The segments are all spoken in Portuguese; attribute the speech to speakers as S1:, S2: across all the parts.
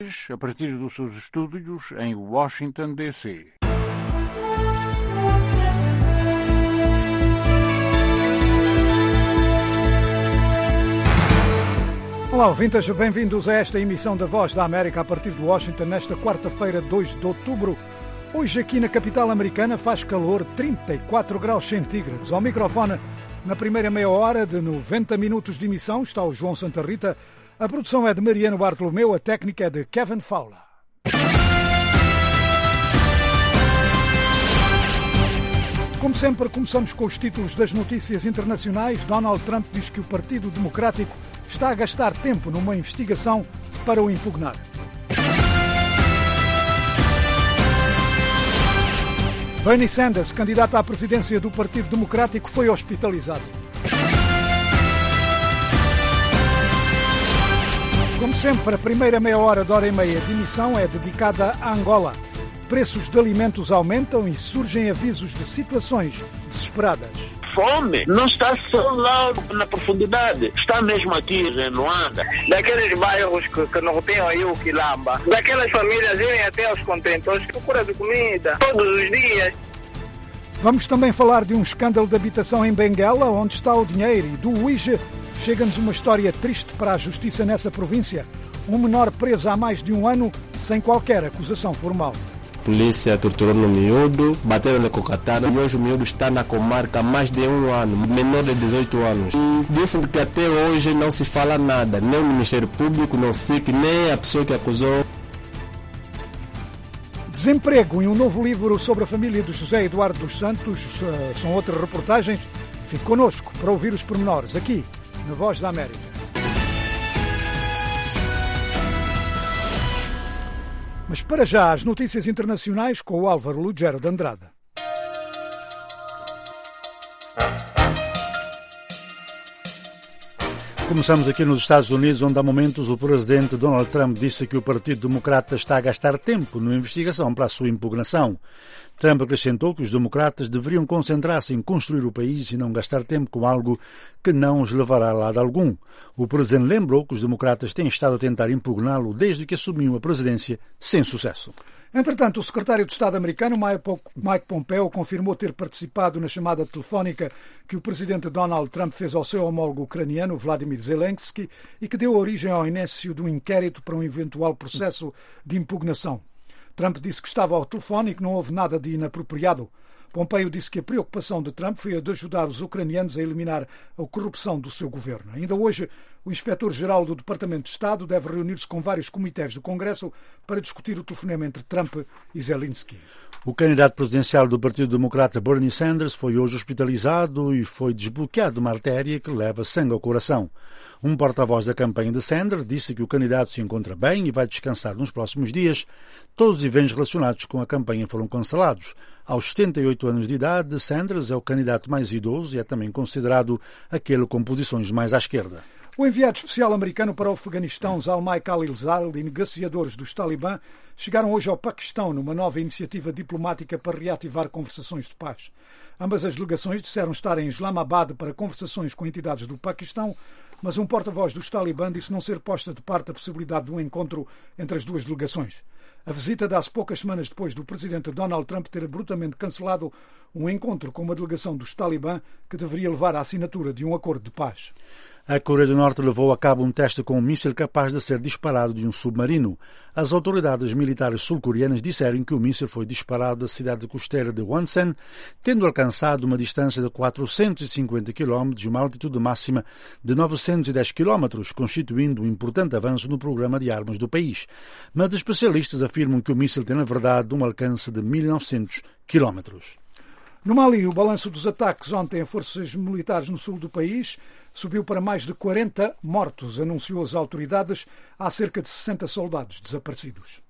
S1: a partir dos seus estúdios em Washington, D.C.
S2: Olá, ouvintes, bem-vindos a esta emissão da Voz da América a partir de Washington, nesta quarta-feira, 2 de outubro. Hoje aqui na capital americana faz calor, 34 graus centígrados. Ao microfone, na primeira meia hora de 90 minutos de emissão, está o João Santa Rita. A produção é de Mariano Bartolomeu, a técnica é de Kevin Fowler. Como sempre, começamos com os títulos das notícias internacionais. Donald Trump diz que o Partido Democrático está a gastar tempo numa investigação para o impugnar. Bernie Sanders, candidato à presidência do Partido Democrático, foi hospitalizado. Como sempre, a primeira meia hora de hora e meia de emissão é dedicada a Angola. Preços de alimentos aumentam e surgem avisos de situações desesperadas.
S3: Fome não está só lá na profundidade, está mesmo aqui em Luanda.
S4: Daqueles bairros que não tem aí o quilamba, daquelas famílias irem até aos contentores, procura de comida todos os dias.
S2: Vamos também falar de um escândalo de habitação em Benguela, onde está o dinheiro, e do Uíge. Chega-nos uma história triste para a justiça nessa província. Um menor preso há mais de um ano sem qualquer acusação formal.
S5: A polícia torturou no miúdo, bateram-lhe com katana e hoje o miúdo está na comarca há mais de um ano, menor de 18 anos. E disse-me que até hoje não se fala nada, nem o Ministério Público, nem o SIC, nem a pessoa que acusou.
S2: Desemprego e um novo livro sobre a família de José Eduardo dos Santos são outras reportagens. Fique connosco para ouvir os pormenores aqui na Voz da América. Mas para já, as notícias internacionais com o Álvaro Lugero de Andrade. Começamos aqui nos Estados Unidos, onde há momentos o presidente Donald Trump disse que o Partido Democrata está a gastar tempo na investigação para a sua impugnação. Trump acrescentou que os democratas deveriam concentrar-se em construir o país e não gastar tempo com algo que não os levará a lado algum. O presidente lembrou que os democratas têm estado a tentar impugná-lo desde que assumiu a presidência, sem sucesso. Entretanto, o secretário de Estado americano, Mike Pompeo, confirmou ter participado na chamada telefónica que o presidente Donald Trump fez ao seu homólogo ucraniano, Vladimir Zelensky, e que deu origem ao início de um inquérito para um eventual processo de impugnação. Trump disse que estava ao telefone e que não houve nada de inapropriado. Pompeo disse que a preocupação de Trump foi a de ajudar os ucranianos a eliminar a corrupção do seu governo. Ainda hoje, o inspetor-geral do Departamento de Estado deve reunir-se com vários comitês do Congresso para discutir o telefonema entre Trump e Zelensky. O candidato presidencial do Partido Democrata, Bernie Sanders, foi hoje hospitalizado e foi desbloqueado de uma artéria que leva sangue ao coração. Um porta-voz da campanha de Sanders disse que o candidato se encontra bem e vai descansar nos próximos dias. Todos os eventos relacionados com a campanha foram cancelados. Aos 78 anos de idade, Sanders é o candidato mais idoso e é também considerado aquele com posições mais à esquerda. O enviado especial americano para o Afeganistão, Zalmay Khalilzad, e negociadores dos Talibã chegaram hoje ao Paquistão numa nova iniciativa diplomática para reativar conversações de paz. Ambas as delegações disseram estar em Islamabad para conversações com entidades do Paquistão, mas um porta-voz dos Talibã disse não ser posta de parte a possibilidade de um encontro entre as duas delegações. A visita dá-se poucas semanas depois do presidente Donald Trump ter abruptamente cancelado um encontro com uma delegação dos Talibã que deveria levar à assinatura de um acordo de paz. A Coreia do Norte levou a cabo um teste com um míssil capaz de ser disparado de um submarino. As autoridades militares sul-coreanas disseram que o míssil foi disparado da cidade costeira de Wonsan, tendo alcançado uma distância de 450 km e uma altitude máxima de 910 km, constituindo um importante avanço no programa de armas do país. Mas especialistas afirmam que o míssil tem, na verdade, um alcance de 1.900 km. No Mali, o balanço dos ataques ontem a forças militares no sul do país subiu para mais de 40 mortos, anunciou as autoridades. Há cerca de 60 soldados desaparecidos.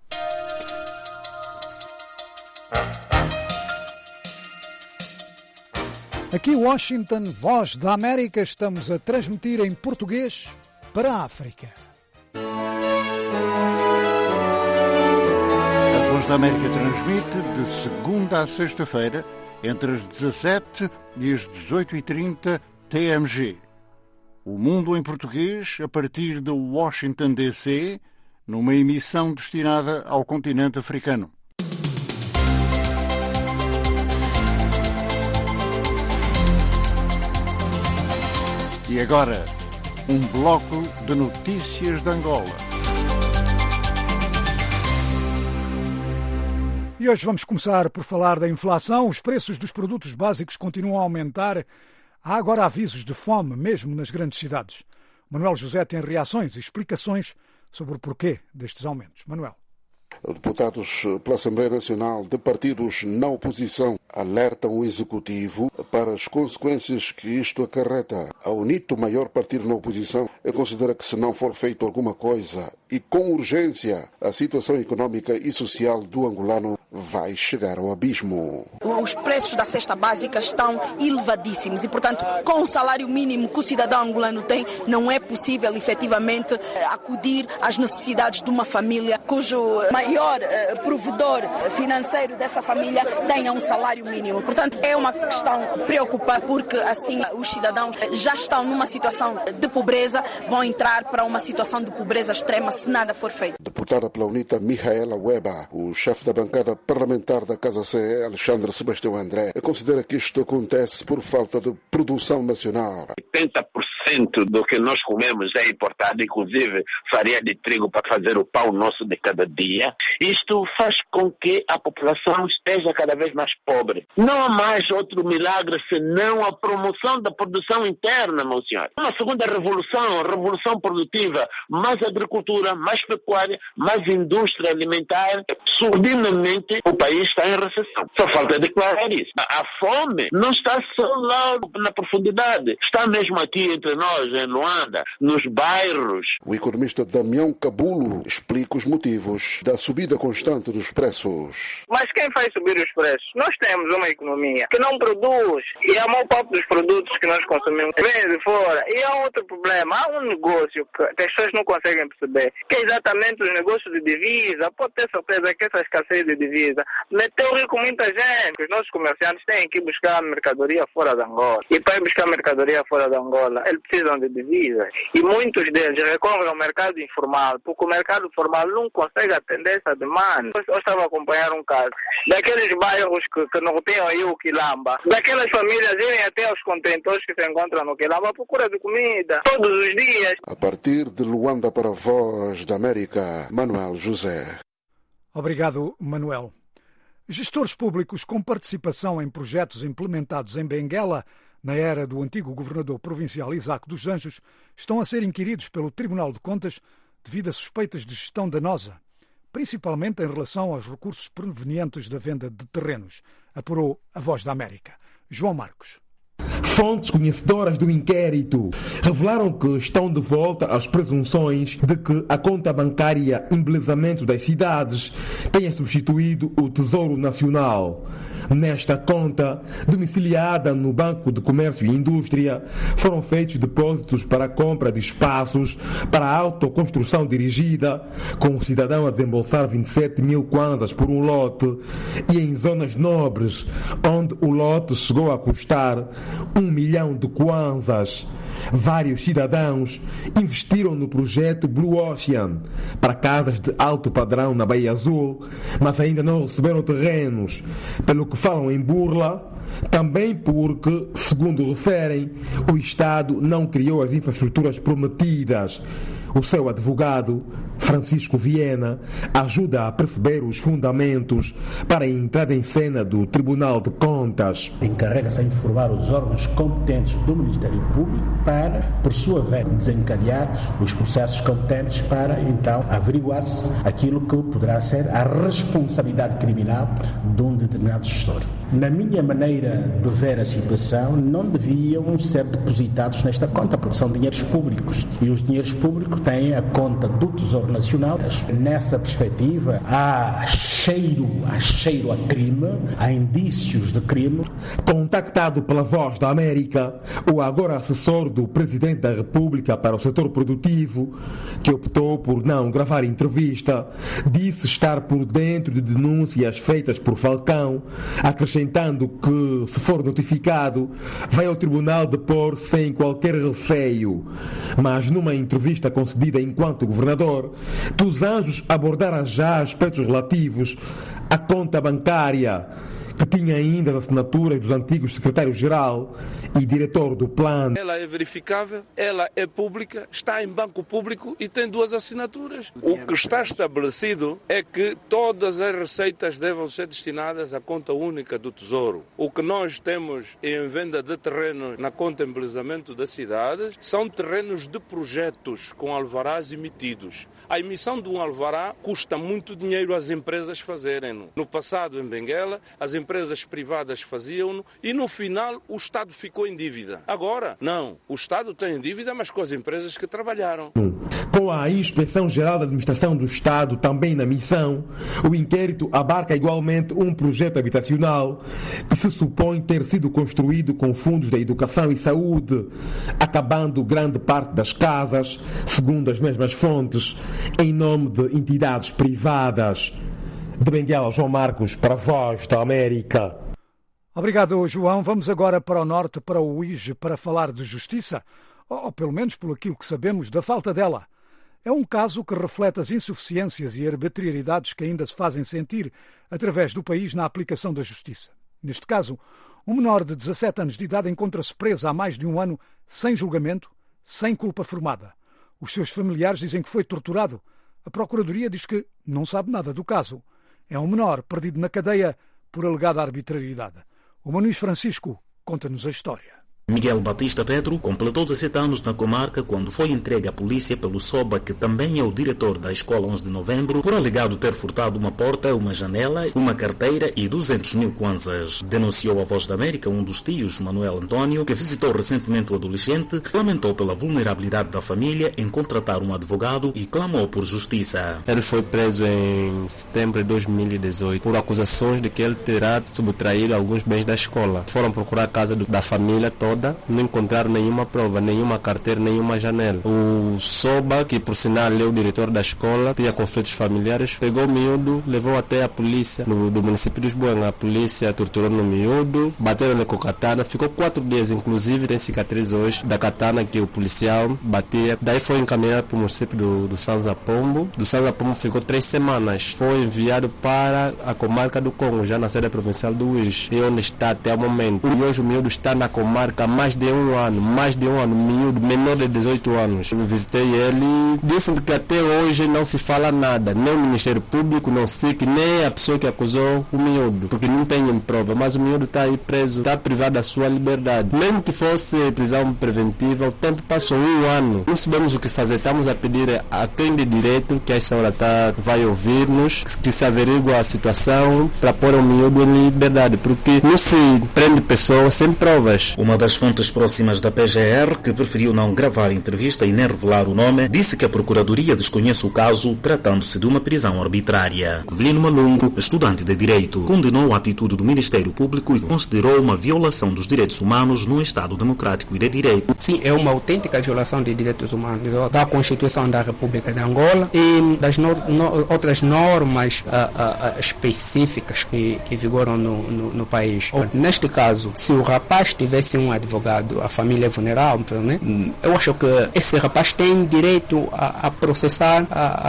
S2: Aqui Washington, Voz da América, estamos a transmitir em português para a África.
S1: A Voz da América transmite de segunda a sexta-feira entre as 17 e as 18h30 TMG. O Mundo em Português, a partir de Washington, D.C., numa emissão destinada ao continente africano. E agora, um bloco de notícias de Angola.
S6: E hoje vamos começar por falar da inflação. Os preços dos produtos básicos continuam a aumentar. Há agora avisos de fome, mesmo nas grandes cidades. Manuel José tem reações e explicações sobre o porquê destes aumentos. Manuel.
S7: Deputados pela Assembleia Nacional de partidos na oposição alertam o Executivo para as consequências que isto acarreta. A UNIT, o maior partido na oposição, considera que se não for feito alguma coisa e com urgência, a situação económica e social do angolano vai chegar ao abismo.
S8: Os preços da cesta básica estão elevadíssimos e, portanto, com o salário mínimo que o cidadão angolano tem, não é possível efetivamente acudir às necessidades de uma família cujo maior provedor financeiro dessa família tenha um salário mínimo. Portanto, é uma questão preocupante porque assim os cidadãos já estão numa situação de pobreza, vão entrar para uma situação de pobreza extrema se nada for feito.
S7: Deputada pela UNITA, Mihaela Weba, o chefe da bancada parlamentar da Casa CE, Alexandre Sebastião André, considera que isto acontece por falta de produção nacional.
S3: 80% do que nós comemos é importado, inclusive farinha de trigo para fazer o pão nosso de cada dia. Isto faz com que a população esteja cada vez mais pobre. Não há mais outro milagre senão a promoção da produção interna, meu senhor. Uma segunda revolução produtiva, mais agricultura, mais pecuária, mais indústria alimentar. Surdinamente o país está em recessão. Só falta declarar isso. A fome não está só lá na profundidade, está mesmo aqui entre nós, em Luanda, nos bairros.
S7: O economista Damião Cabulo explica os motivos da subida constante dos preços.
S4: Mas quem faz subir os preços? Nós temos uma economia que não produz e a maior parte dos produtos que nós consumimos vem de fora. E há outro problema, há um negócio que as pessoas não conseguem perceber, que é exatamente os negócios de divisa. Pode ter certeza que essa escassez de divisa meteu rico muita gente. Os nossos comerciantes têm que buscar mercadoria fora de Angola. E para ir buscar mercadoria fora de Angola, eles precisam de divisas. E muitos deles recorrem ao mercado informal, porque o mercado formal não consegue atender essa demanda. Eu estava a acompanhar um caso daqueles bairros que norteiam aí o Quilamba, daquelas famílias irem até aos contentores que se encontram no Quilamba à procura de comida todos os dias.
S7: A partir de Luanda para a Voz da América, Manuel José.
S6: Obrigado, Manuel. Gestores públicos com participação em projetos implementados em Benguela, na era do antigo governador provincial Isaac dos Anjos, estão a ser inquiridos pelo Tribunal de Contas devido a suspeitas de gestão danosa, principalmente em relação aos recursos provenientes da venda de terrenos, apurou a Voz da América. João Marcos.
S9: Fontes conhecedoras do inquérito revelaram que estão de volta às presunções de que a conta bancária Embelezamento das Cidades tenha substituído o Tesouro Nacional. Nesta conta, domiciliada no Banco de Comércio e Indústria, foram feitos depósitos para a compra de espaços para a autoconstrução dirigida, com o cidadão a desembolsar 27 mil kwanzas por um lote, e em zonas nobres, onde o lote chegou a custar 1 milhão de kwanzas. Vários cidadãos investiram no projeto Blue Ocean para casas de alto padrão na Baía Azul, mas ainda não receberam terrenos, pelo que falam em burla, também porque, segundo referem, o Estado não criou as infraestruturas prometidas. O seu advogado, Francisco Viena, ajuda a perceber os fundamentos para a entrada em cena do Tribunal de Contas.
S10: Encarrega-se a informar os órgãos competentes do Ministério Público para, por sua vez, desencadear os processos competentes para, então, averiguar-se aquilo que poderá ser a responsabilidade criminal de um determinado gestor. Na minha maneira de ver a situação, não deviam ser depositados nesta conta, porque são dinheiros públicos. E os dinheiros públicos têm a conta do Tesouro Nacional. Nessa perspectiva, há cheiro a crime, há indícios de crime.
S9: Contactado pela Voz da América, o agora assessor do Presidente da República para o setor produtivo, que optou por não gravar entrevista, disse estar por dentro de denúncias feitas por Falcão, acrescentando acrescentando que, se for notificado, vai ao tribunal depor sem qualquer receio. Mas numa entrevista concedida enquanto governador, Dos Anjos abordara já aspectos relativos à conta bancária, que tinha ainda as assinaturas dos antigos secretário-geral e diretor do plano.
S11: Ela é verificável, ela é pública, está em banco público e tem 2 assinaturas. O que está estabelecido é que todas as receitas devem ser destinadas à conta única do Tesouro. O que nós temos em venda de terrenos na conta embelezamento das cidades são terrenos de projetos com alvarás emitidos. A emissão de um alvará custa muito dinheiro às empresas fazerem. No passado, em Benguela, as empresas privadas faziam-no e no final o Estado ficou em dívida. Agora, não. O Estado tem dívida, mas com as empresas que trabalharam.
S9: Com a Inspeção Geral da Administração do Estado também na missão, o inquérito abarca igualmente um projeto habitacional que se supõe ter sido construído com fundos da educação e saúde, acabando grande parte das casas, segundo as mesmas fontes, em nome de entidades privadas. De Benguela, João Marcos, para a Voz da América.
S6: Obrigado, João. Vamos agora para o norte, para o Uíge, para falar de justiça, ou pelo menos pelo aquilo que sabemos da falta dela. É um caso que reflete as insuficiências e arbitrariedades que ainda se fazem sentir através do país na aplicação da justiça. Neste caso, um menor de 17 anos de idade encontra-se preso há mais de um ano sem julgamento, sem culpa formada. Os seus familiares dizem que foi torturado. A Procuradoria diz que não sabe nada do caso. É um menor perdido na cadeia por alegada arbitrariedade. O Manuís Francisco conta-nos a história.
S12: Miguel Batista Pedro completou 17 anos na comarca quando foi entregue à polícia pelo SOBA, que também é o diretor da Escola 11 de Novembro, por alegado ter furtado uma porta, uma janela, uma carteira e 200 mil kwanzas. Denunciou a Voz da América um dos tios, Manuel Antônio, que visitou recentemente o adolescente, lamentou pela vulnerabilidade da família em contratar um advogado e clamou por justiça.
S5: Ele foi preso em setembro de 2018 por acusações de que ele terá subtraído alguns bens da escola. Foram procurar a casa da família toda, não encontraram nenhuma prova, nenhuma carteira, nenhuma janela. O SOBA, que por sinal é o diretor da escola, tinha conflitos familiares, pegou o miúdo, levou até a polícia do município de Lisboa. A polícia torturou no miúdo, bateram-lhe com katana, ficou 4 dias, inclusive tem cicatriz hoje da katana que o policial batia. Daí foi encaminhado para o município do Sanza Pombo. Do Sanza Pombo ficou 3 semanas. Foi enviado para a comarca do Congo, já na sede provincial do Uíge, e onde está até o momento. E hoje o miúdo está na comarca mais de um ano, miúdo, menor de 18 anos. Eu visitei ele e disse-me que até hoje não se fala nada, nem o Ministério Público, não SIC, nem a pessoa que acusou o miúdo, porque não tem prova, mas o miúdo está aí preso, está privado da sua liberdade. Mesmo que fosse prisão preventiva, o tempo passou 1 ano, não sabemos o que fazer. Estamos a pedir a quem de direito, que a essa hora vai ouvir-nos, que se averigua a situação para pôr o miúdo em liberdade, porque não se prende pessoas sem provas.
S12: Uma das fontes próximas da PGR, que preferiu não gravar a entrevista e nem revelar o nome, disse que a Procuradoria desconhece o caso, tratando-se de uma prisão arbitrária. Evelino Malungo, estudante de Direito, condenou a atitude do Ministério Público e considerou uma violação dos direitos humanos no Estado democrático e de direito.
S13: Sim, é uma autêntica violação de direitos humanos da Constituição da República de Angola e das outras normas específicas que vigoram no país. Neste caso, se o rapaz tivesse um advogado, a família é vulnerável, né? Eu acho que esse rapaz tem direito a processar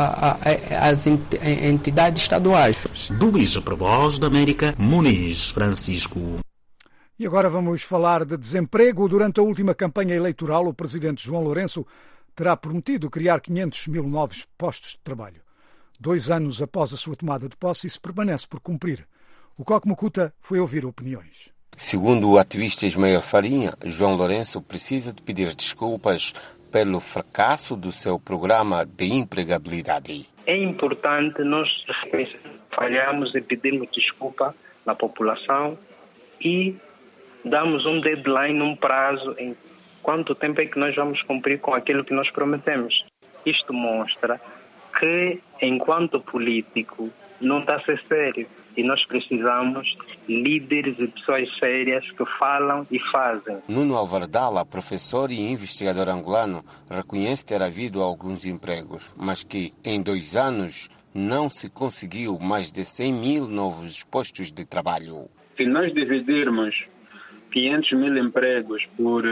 S13: as entidades estaduais.
S12: Do Uíge para a Voz da América, Manuís Francisco.
S6: E agora vamos falar de desemprego. Durante a última campanha eleitoral, o presidente João Lourenço terá prometido criar 500 mil novos postos de trabalho. 2 anos após a sua tomada de posse, isso permanece por cumprir. O Coque Mucuta foi ouvir opiniões.
S14: Segundo o ativista Ismael Farinha, João Lourenço precisa de pedir desculpas pelo fracasso do seu programa de empregabilidade.
S4: É importante nós falhamos e pedirmos desculpa à população e damos um deadline, um prazo em quanto tempo é que nós vamos cumprir com aquilo que nós prometemos. Isto mostra que, enquanto político, não está a ser sério. E nós precisamos de líderes e pessoas sérias que falam e fazem.
S14: Nuno Alvardala, professor e investigador angolano, reconhece ter havido alguns empregos, mas que em 2 anos não se conseguiu mais de 100 mil novos postos de trabalho.
S15: se nós dividirmos 500 mil empregos por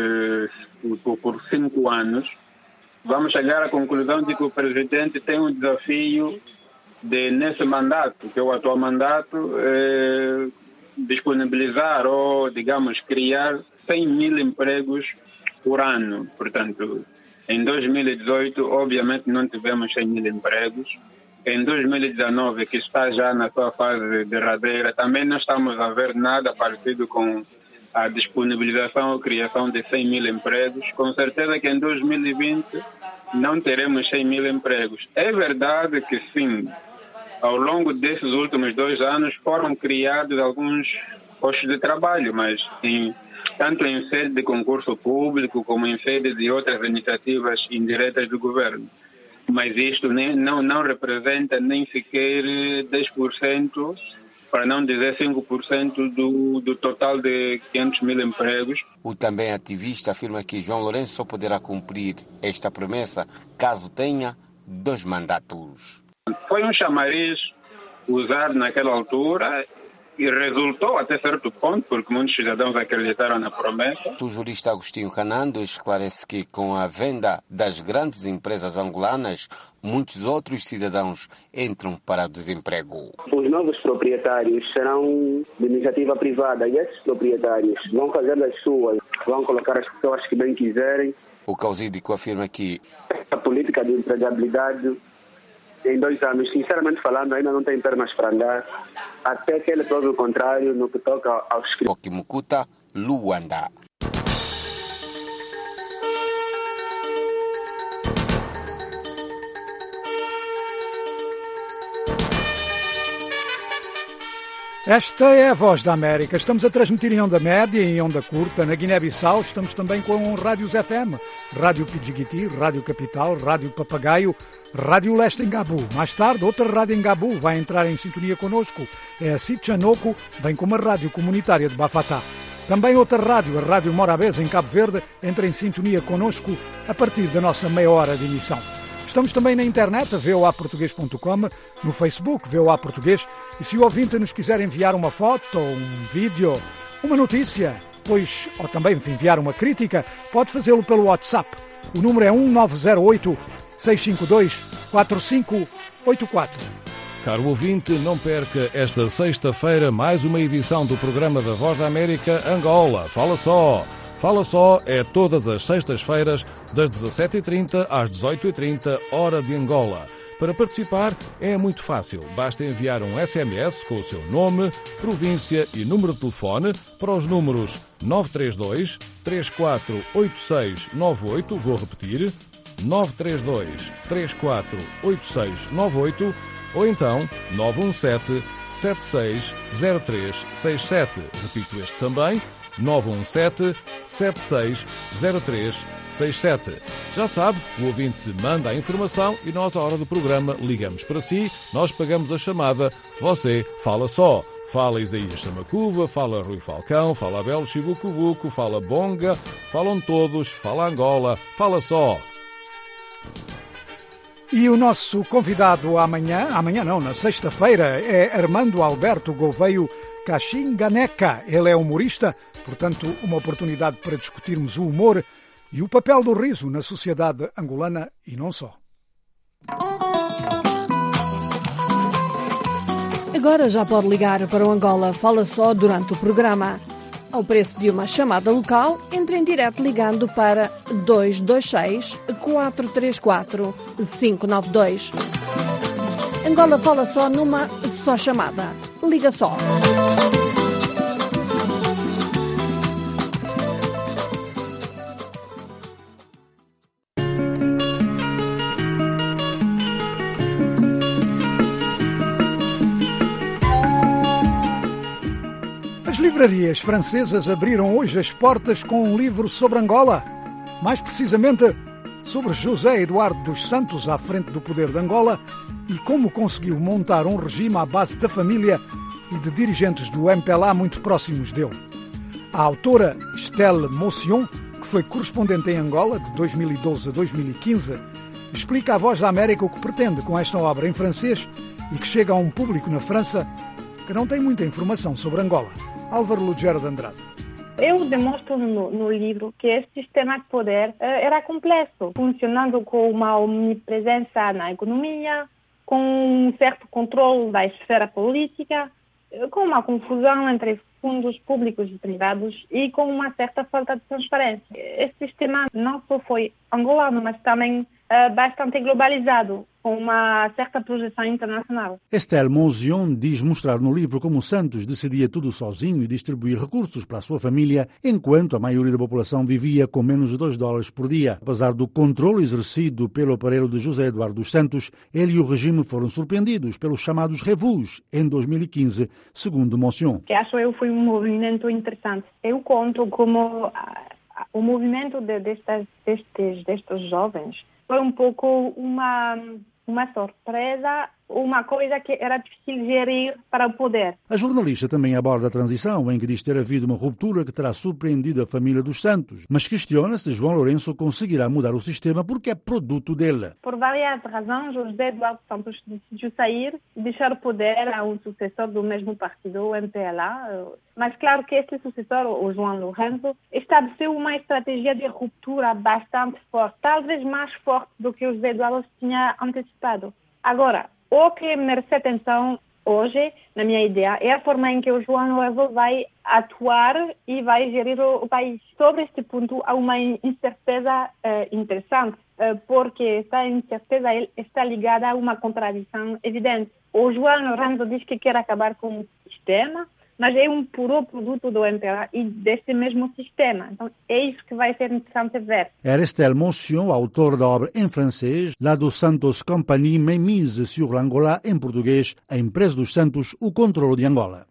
S15: 5 anos, vamos chegar à conclusão de que o presidente tem um desafio de, nesse mandato, que é o atual mandato, disponibilizar ou, digamos, criar 100 mil empregos por ano. Portanto, em 2018, obviamente, não tivemos 100 mil empregos. Em 2019, que está já na sua fase derradeira, também não estamos a ver nada parecido com a disponibilização ou criação de 100 mil empregos. Com certeza que em 2020 não teremos 100 mil empregos. É verdade que sim, ao longo desses últimos 2 anos foram criados alguns postos de trabalho, mas tanto em sede de concurso público como em sede de outras iniciativas indiretas do governo. Mas isto não representa nem sequer 10%, para não dizer 5% do total de 500 mil empregos.
S14: O também ativista afirma que João Lourenço só poderá cumprir esta promessa caso tenha 2 mandatos.
S15: Foi um chamariz usado naquela altura e resultou até certo ponto, porque muitos cidadãos acreditaram na promessa.
S14: O jurista Agostinho Canando esclarece que com a venda das grandes empresas angolanas, muitos outros cidadãos entram para o desemprego.
S16: Os novos proprietários serão de iniciativa privada e esses proprietários vão fazer das suas, vão colocar as pessoas que bem quiserem.
S14: O causídico afirma que
S16: a política de empregabilidade em 2 anos, sinceramente falando, ainda não tem pernas para andar, até que ele prove o contrário no que toca aos escritórios.
S14: Pokimukuta, Luanda.
S6: Esta é a Voz da América. Estamos a transmitir em onda média e em onda curta. Na Guiné-Bissau estamos também com rádios FM. Rádio Pidjiguiti, Rádio Capital, Rádio Papagaio, Rádio Leste em Gabu. Mais tarde, outra rádio em Gabu vai entrar em sintonia connosco. É a Sitchanoco, bem como a Rádio Comunitária de Bafatá. Também outra rádio, a Rádio Morabeza em Cabo Verde, entra em sintonia connosco a partir da nossa meia hora de emissão. Estamos também na internet, a voaportugues.com, no Facebook, VOA Português, e se o ouvinte nos quiser enviar uma foto, um vídeo, uma notícia, ou também enviar uma crítica, pode fazê-lo pelo WhatsApp. O número é 1908-652-4584.
S17: Caro ouvinte, não perca esta sexta-feira mais uma edição do programa da Voz da América Angola. Fala só! Fala Só é todas as sextas-feiras, das 17h30 às 18h30, hora de Angola. Para participar é muito fácil. Basta enviar um SMS com o seu nome, província e número de telefone para os números 932 348698, vou repetir, 932 348698, ou então 917 760367. Repito este também, 917-760367. Já sabe, o ouvinte manda a informação e nós, à hora do programa, ligamos para si, nós pagamos a chamada, você fala só. Fala Isaías Samacuva, fala Rui Falcão, fala Abel Chivucuvuco, fala Bonga, falam todos, fala Angola, fala só.
S6: E o nosso convidado na sexta-feira, é Armando Alberto Gouveia Caxinganeca. Ele é humorista, portanto, uma oportunidade para discutirmos o humor e o papel do riso na sociedade angolana e não só.
S18: Agora já pode ligar para o Angola Fala Só durante o programa. Ao preço de uma chamada local, entre em direto ligando para 226-434-592. Angola Fala Só numa só chamada. Liga só.
S6: As livrarias francesas abriram hoje as portas com um livro sobre Angola. Mais precisamente, sobre José Eduardo dos Santos à frente do poder de Angola e como conseguiu montar um regime à base da família e de dirigentes do MPLA muito próximos dele. A autora Estelle Motion, que foi correspondente em Angola de 2012 a 2015, explica à Voz da América o que pretende com esta obra em francês e que chega a um público na França que não tem muita informação sobre Angola. Álvaro Lugero de Andrade.
S19: Eu demonstro no livro que esse sistema de poder era complexo, funcionando com uma omnipresença na economia, com um certo controle da esfera política, com uma confusão entre fundos públicos e privados e com uma certa falta de transparência. Esse sistema não só foi angolano, mas também bastante globalizado, com uma certa projeção internacional.
S2: Estelle Monzion diz mostrar no livro como Santos decidia tudo sozinho e distribuir recursos para a sua família, enquanto a maioria da população vivia com menos de $2 por dia. Apesar do controle exercido pelo aparelho de José Eduardo dos Santos, ele e o regime foram surpreendidos pelos chamados revus em 2015, segundo Monzion.
S19: Que acho eu foi um movimento interessante. Eu conto como o movimento destes jovens foi um pouco uma surpresa, uma coisa que era difícil gerir para o poder.
S2: A jornalista também aborda a transição, em que diz ter havido uma ruptura que terá surpreendido a família dos Santos, mas questiona se João Lourenço conseguirá mudar o sistema porque é produto dele.
S19: Por várias razões, José Eduardo Santos decidiu sair e deixar o poder a um sucessor do mesmo partido, o MPLA. Mas claro que esse sucessor, o João Lourenço, estabeleceu uma estratégia de ruptura bastante forte, talvez mais forte do que o José Eduardo tinha antecipado. Agora, o que merece atenção hoje, na minha ideia, é a forma em que o João Lourenço vai atuar e vai gerir o país. Sobre este ponto, há uma incerteza interessante, porque essa incerteza está ligada a uma contradição evidente. O João Lourenço diz que quer acabar com o sistema, mas é um puro produto do MPLA e desse mesmo sistema. Então, é isso que vai ser interessante ver.
S2: Era Estelle Monzion, autor da obra em francês, La dos Santos Compagnie Mise sur l'Angola, em português, A Empresa dos Santos, o controle de Angola.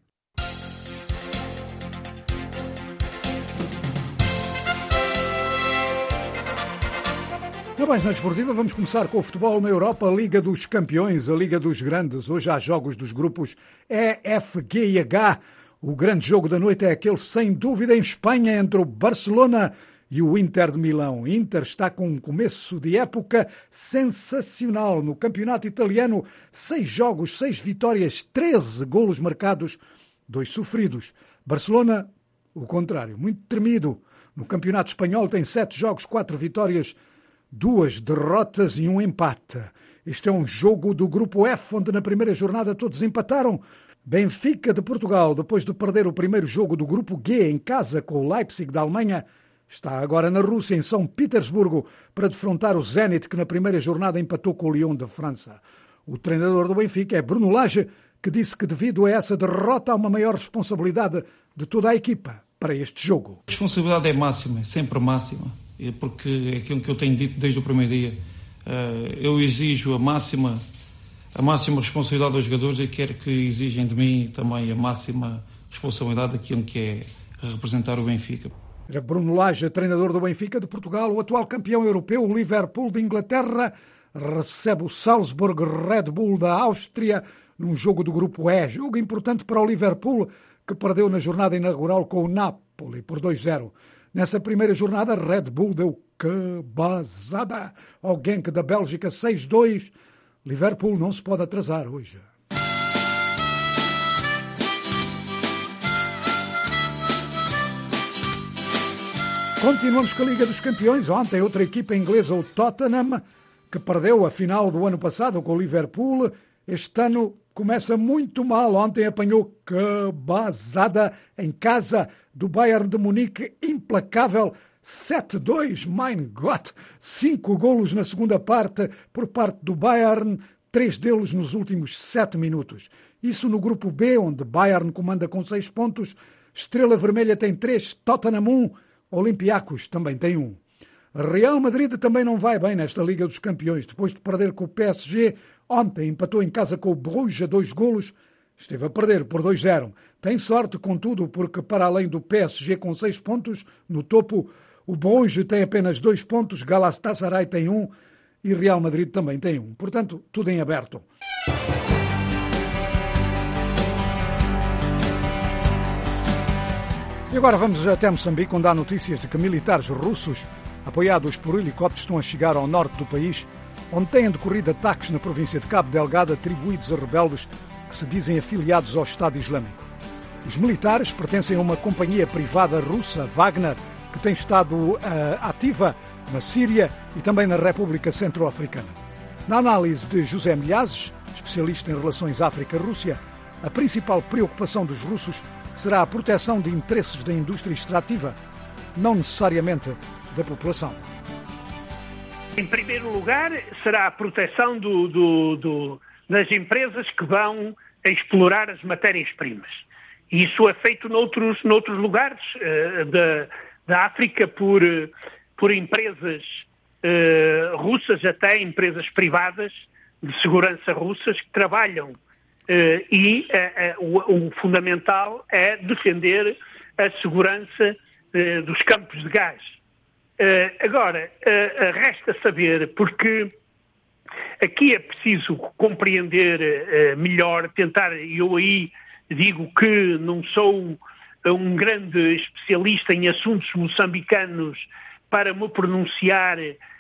S6: Na esportiva, vamos começar com o futebol na Europa, a Liga dos Campeões, a Liga dos Grandes. Hoje há jogos dos grupos E, F, G e H. O grande jogo da noite é aquele, sem dúvida, em Espanha, entre o Barcelona e o Inter de Milão. O Inter está com um começo de época sensacional. No campeonato italiano, 6 jogos, 6 vitórias, 13 golos marcados, 2 sofridos. Barcelona, o contrário, muito tremido. No campeonato espanhol tem 7 jogos, 4 vitórias, 2 derrotas e 1 empate. Este é um jogo do grupo F, onde na primeira jornada todos empataram. Benfica de Portugal, depois de perder o primeiro jogo do grupo G em casa com o Leipzig da Alemanha, está agora na Rússia, em São Petersburgo, para defrontar o Zenit, que na primeira jornada empatou com o Lyon de França. O treinador do Benfica é Bruno Lage, que disse que devido a essa derrota há uma maior responsabilidade de toda a equipa para este jogo.
S20: A responsabilidade é máxima, sempre máxima, porque é aquilo que eu tenho dito desde o primeiro dia. Eu exijo a máxima responsabilidade aos jogadores e quero que exigem de mim também a máxima responsabilidade daquilo que é representar o Benfica.
S6: Era Bruno Lage, treinador do Benfica de Portugal. O atual campeão europeu, o Liverpool de Inglaterra, recebe o Salzburg Red Bull da Áustria num jogo do grupo E. Jogo importante para o Liverpool, que perdeu na jornada inaugural com o Napoli por 2-0. Nessa primeira jornada, Red Bull deu cabazada ao Genk da Bélgica 6-2. Liverpool não se pode atrasar hoje. Continuamos com a Liga dos Campeões. Ontem outra equipa inglesa, o Tottenham, que perdeu a final do ano passado com o Liverpool. Este ano começa muito mal. Ontem apanhou cabazada em casa do Bayern de Munique, implacável, 7-2, mein Gott, 5 golos na segunda parte por parte do Bayern, 3 deles nos últimos 7 minutos. Isso no grupo B, onde Bayern comanda com 6 pontos, Estrela Vermelha tem 3, Tottenham 1, Olympiacos também tem 1. Real Madrid também não vai bem nesta Liga dos Campeões. Depois de perder com o PSG, ontem empatou em casa com o Bruges a 2 golos, esteve a perder por 2-0. Tem sorte, contudo, porque para além do PSG com 6 pontos, no topo, o Bruges tem apenas 2 pontos, Galatasaray tem 1 e Real Madrid também tem 1. Portanto, tudo em aberto. E agora vamos até Moçambique, onde há notícias de que militares russos, apoiados por helicópteros, estão a chegar ao norte do país, onde têm decorrido ataques na província de Cabo Delgado atribuídos a rebeldes que se dizem afiliados ao Estado Islâmico. Os militares pertencem a uma companhia privada russa, Wagner, que tem estado ativa na Síria e também na República Centro-Africana. Na análise de José Milhazes, especialista em relações África-Rússia, a principal preocupação dos russos será a proteção de interesses da indústria extrativa, não necessariamente da população.
S21: Em primeiro lugar, será a proteção das empresas que vão explorar as matérias-primas. Isso é feito noutros lugares da África por empresas russas, até empresas privadas de segurança russas que trabalham. O fundamental é defender a segurança dos campos de gás. Agora, resta saber, porque aqui é preciso compreender melhor, tentar, eu aí digo que não sou um grande especialista em assuntos moçambicanos para me pronunciar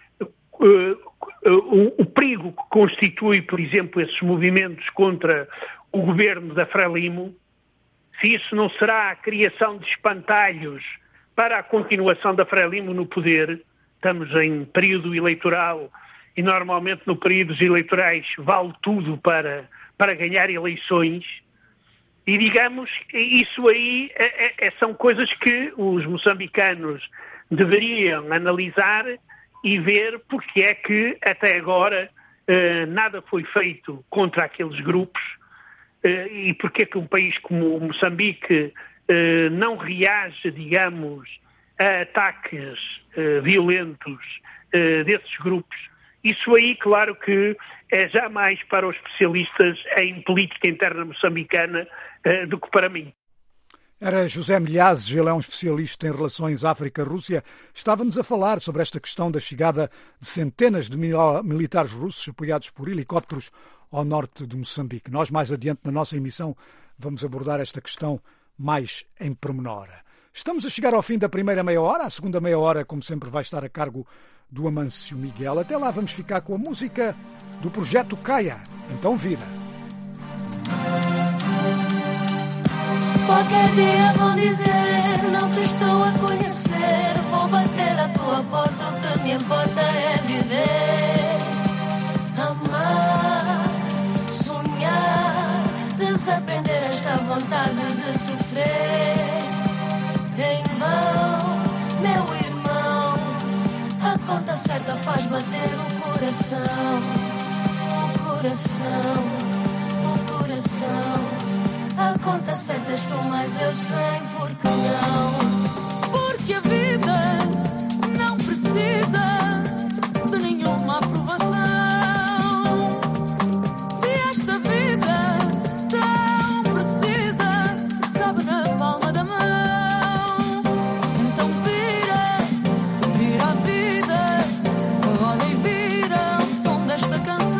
S21: o perigo que constitui, por exemplo, esses movimentos contra o governo da Frelimo, se isso não será a criação de espantalhos para a continuação da Frelimo no poder. Estamos em período eleitoral e normalmente no períodos eleitorais vale tudo para ganhar eleições. E, digamos, isso aí são coisas que os moçambicanos deveriam analisar e ver porque é que até agora nada foi feito contra aqueles grupos e porque é que um país como o Moçambique não reage, digamos, a ataques violentos desses grupos. Isso aí, claro que é já mais para os especialistas em política interna moçambicana do que para mim.
S6: Era José Milhazes, ele é um especialista em relações África-Rússia. Estava-nos a falar sobre esta questão da chegada de centenas de militares russos apoiados por helicópteros ao norte de Moçambique. Nós, mais adiante na nossa emissão, vamos abordar esta questão mais em pormenor. Estamos a chegar ao fim da primeira meia hora. A segunda meia hora, como sempre, vai estar a cargo do Amâncio Miguel. Até lá vamos ficar com a música do Projeto Caia. Então vira.
S22: Qualquer dia vão dizer, não te estou a conhecer. Vou bater a tua porta, o que me importa é viver. Amar, sonhar, desaprender esta vontade de sofrer. Em vão, meu irmão, a conta certa faz bater o coração. O coração, o coração. A conta certa estou, mas eu sei por que não. Porque a vida não precisa de nenhuma aprovação. Se esta vida tão precisa, cabe na palma da mão. Então vira a vida, roda e vira o som desta canção.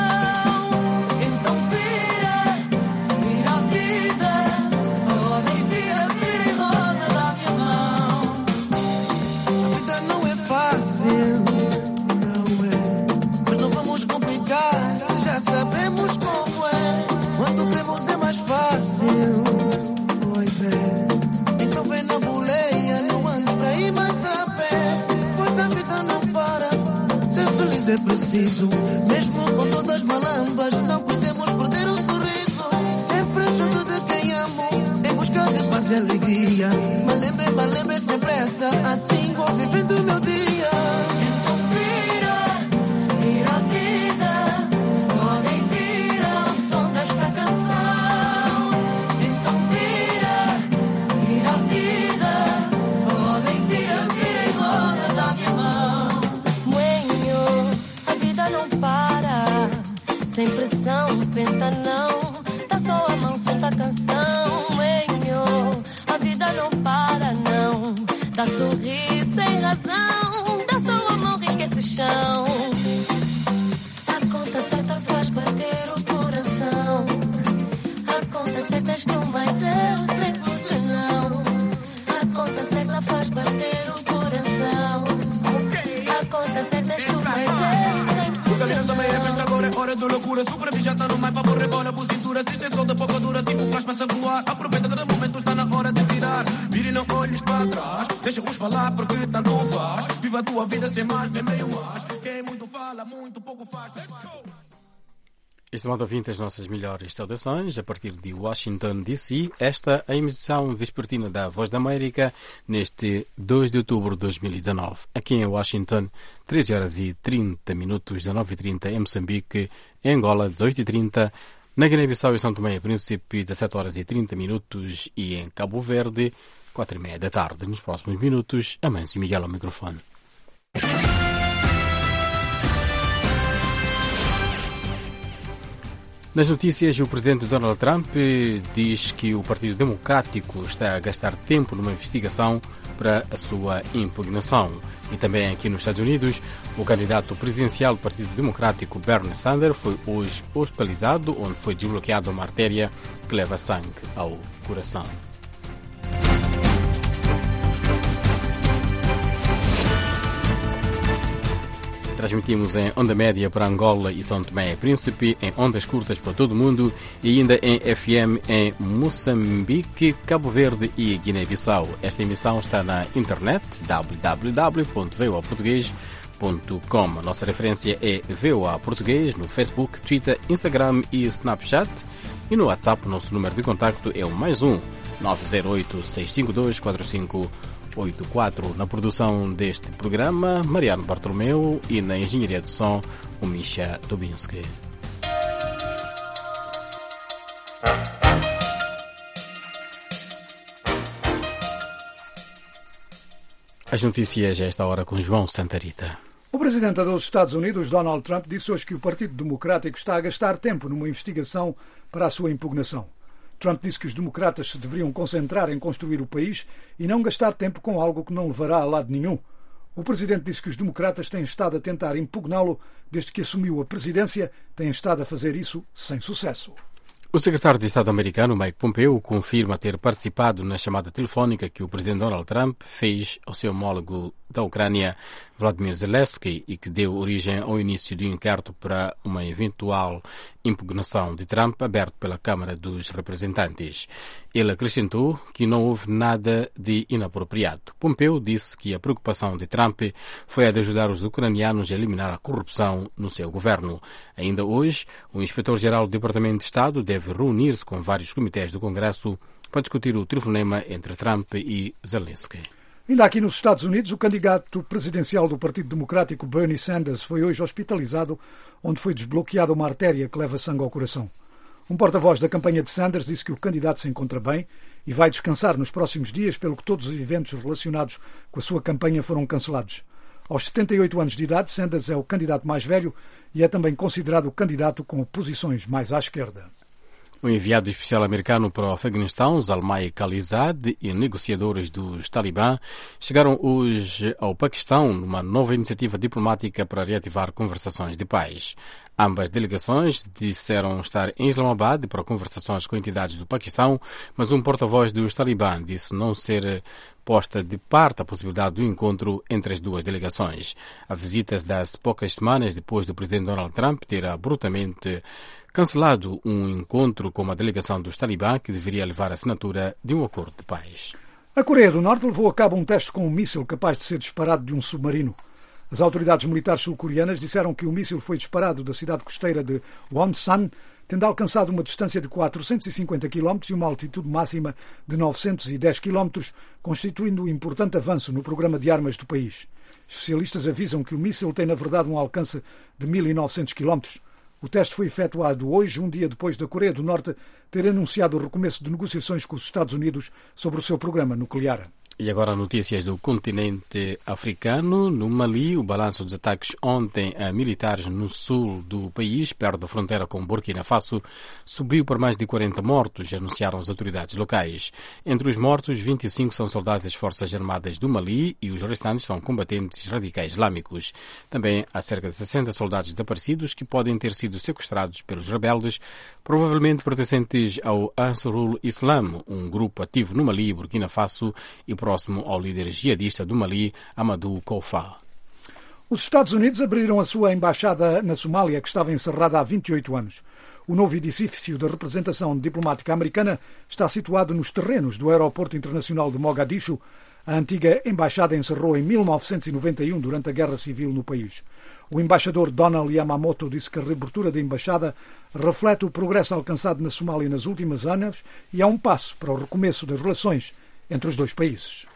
S23: É preciso, mesmo com todas as malambas, não podemos perder o sorriso. Sempre junto de quem amo, em busca de paz e alegria. Malembe, sem pressa, assim vou vivendo o meu dia.
S22: Então vira a vida, roda e vira o som desta canção. Então vira a vida, roda e vira da minha mão. Não para, sem pressão, pensa não, dá só a mão, senta a canção. A vida não para não, dá sorriso sem razão, dá só a mão, risca esse chão. A conta certa faz bater o coração. A conta certa és tu, mas eu sei por que não. A conta certa faz bater o coração. A conta certa és tu, mas eu sei.
S23: Agora é hora de loucura, super já tá no mais pra pôr rebola por cintura. Se tem sol da boca dura tipo plasma a voar. Aproveita cada momento, está na hora de virar. Vire e não olhes para trás. Deixa-os falar porque tanto faz. Viva a tua vida sem mais, nem meio mais. Quem muito fala, muito pouco faz. Let's go!
S1: Estimado ouvinte, as nossas melhores saudações a partir de Washington, D.C. Esta é a emissão vespertina da Voz da América neste 2 de outubro de 2019. Aqui em Washington, 13 horas e 30 minutos, 19h30 em Moçambique, em Angola, 18h30, na Guiné-Bissau e São Tomé e Príncipe, 17 horas e 30 minutos e em Cabo Verde, 4h30 da tarde. Nos próximos minutos, Amâncio Miguel ao microfone. Nas notícias, o presidente Donald Trump diz que o Partido Democrático está a gastar tempo numa investigação para a sua impugnação. E também aqui nos Estados Unidos, o candidato presidencial do Partido Democrático, Bernie Sanders, foi hoje hospitalizado, onde foi desbloqueada uma artéria que leva sangue ao coração. Transmitimos em onda média para Angola e São Tomé e Príncipe, em ondas curtas para todo o mundo e ainda em FM em Moçambique, Cabo Verde e Guiné-Bissau. Esta emissão está na internet www.voaportugues.com. A nossa referência é VOA Português no Facebook, Twitter, Instagram e Snapchat. E no WhatsApp, o nosso número de contacto é o +1 908 652 4584. Na produção deste programa, Mariano Bartolomeu, e na engenharia de som, o Misha Dubinsky. As notícias a esta hora com João Santarita.
S6: O presidente dos Estados Unidos, Donald Trump, disse hoje que o Partido Democrático está a gastar tempo numa investigação para a sua impugnação. Trump disse que os democratas se deveriam concentrar em construir o país e não gastar tempo com algo que não levará a lado nenhum. O presidente disse que os democratas têm estado a tentar impugná-lo desde que assumiu a presidência, têm estado a fazer isso sem sucesso.
S1: O secretário de Estado americano, Mike Pompeo, confirma ter participado na chamada telefónica que o presidente Donald Trump fez ao seu homólogo da Ucrânia, Vladimir Zelensky, e que deu origem ao início do inquérito para uma eventual impugnação de Trump aberto pela Câmara dos Representantes. Ele acrescentou que não houve nada de inapropriado. Pompeo disse que a preocupação de Trump foi a de ajudar os ucranianos a eliminar a corrupção no seu governo. Ainda hoje, o inspetor-geral do Departamento de Estado deve reunir-se com vários comitês do Congresso para discutir o telefonema entre Trump e Zelensky.
S6: Ainda aqui nos Estados Unidos, o candidato presidencial do Partido Democrático, Bernie Sanders, foi hoje hospitalizado, onde foi desbloqueada uma artéria que leva sangue ao coração. Um porta-voz da campanha de Sanders disse que o candidato se encontra bem e vai descansar nos próximos dias, pelo que todos os eventos relacionados com a sua campanha foram cancelados. Aos 78 anos de idade, Sanders é o candidato mais velho e é também considerado o candidato com posições mais à esquerda.
S1: O enviado especial americano para o Afeganistão, Zalmay Khalilzad, e negociadores dos Talibã chegaram hoje ao Paquistão numa nova iniciativa diplomática para reativar conversações de paz. Ambas delegações disseram estar em Islamabad para conversações com entidades do Paquistão, mas um porta-voz dos Talibã disse não ser posta de parte a possibilidade do encontro entre as duas delegações. A visita das poucas semanas depois do presidente Donald Trump ter abruptamente cancelado um encontro com uma delegação dos Talibã que deveria levar à assinatura de um acordo de paz.
S6: A Coreia do Norte levou a cabo um teste com um míssil capaz de ser disparado de um submarino. As autoridades militares sul-coreanas disseram que o míssil foi disparado da cidade costeira de Wonsan, tendo alcançado uma distância de 450 km e uma altitude máxima de 910 km, constituindo um importante avanço no programa de armas do país. Especialistas avisam que o míssil tem, na verdade, um alcance de 1.900 km. O teste foi efetuado hoje, um dia depois da Coreia do Norte ter anunciado o recomeço de negociações com os Estados Unidos sobre o seu programa nuclear.
S1: E agora notícias do continente africano. No Mali, o balanço dos ataques ontem a militares no sul do país, perto da fronteira com Burkina Faso, subiu para mais de 40 mortos, anunciaram as autoridades locais. Entre os mortos, 25 são soldados das Forças Armadas do Mali e os restantes são combatentes radicais islâmicos. Também há cerca de 60 soldados desaparecidos que podem ter sido sequestrados pelos rebeldes, provavelmente pertencentes ao Ansarul Islam, um grupo ativo no Mali e Burkina Faso e próximo ao líder jihadista do Mali, Amadou Koufa.
S6: Os Estados Unidos abriram a sua embaixada na Somália, que estava encerrada há 28 anos. O novo edifício da representação diplomática americana está situado nos terrenos do Aeroporto Internacional de Mogadishu. A antiga embaixada encerrou em 1991 durante a Guerra Civil no país. O embaixador Donald Yamamoto disse que a reabertura da embaixada reflete o progresso alcançado na Somália nas últimas anos e é um passo para o recomeço das relações entre os dois países.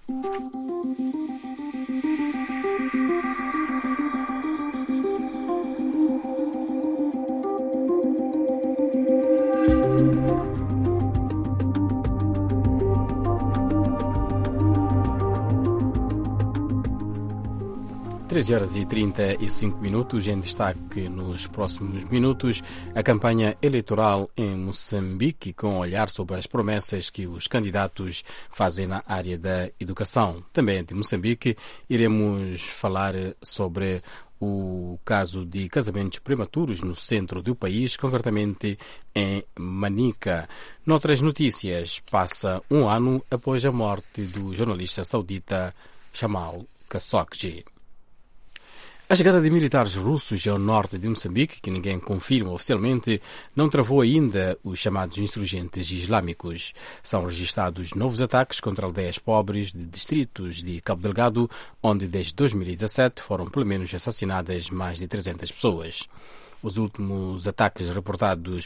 S1: 13h35, em destaque nos próximos minutos, a campanha eleitoral em Moçambique, com um olhar sobre as promessas que os candidatos fazem na área da educação. Também de Moçambique, iremos falar sobre o caso de casamentos prematuros no centro do país, concretamente em Manica. Noutras notícias, passa um ano após a morte do jornalista saudita Jamal Khashoggi. A chegada de militares russos ao norte de Moçambique, que ninguém confirma oficialmente, não travou ainda os chamados insurgentes islâmicos. São registrados novos ataques contra aldeias pobres de distritos de Cabo Delgado, onde desde 2017 foram pelo menos assassinadas mais de 300 pessoas. Os últimos ataques reportados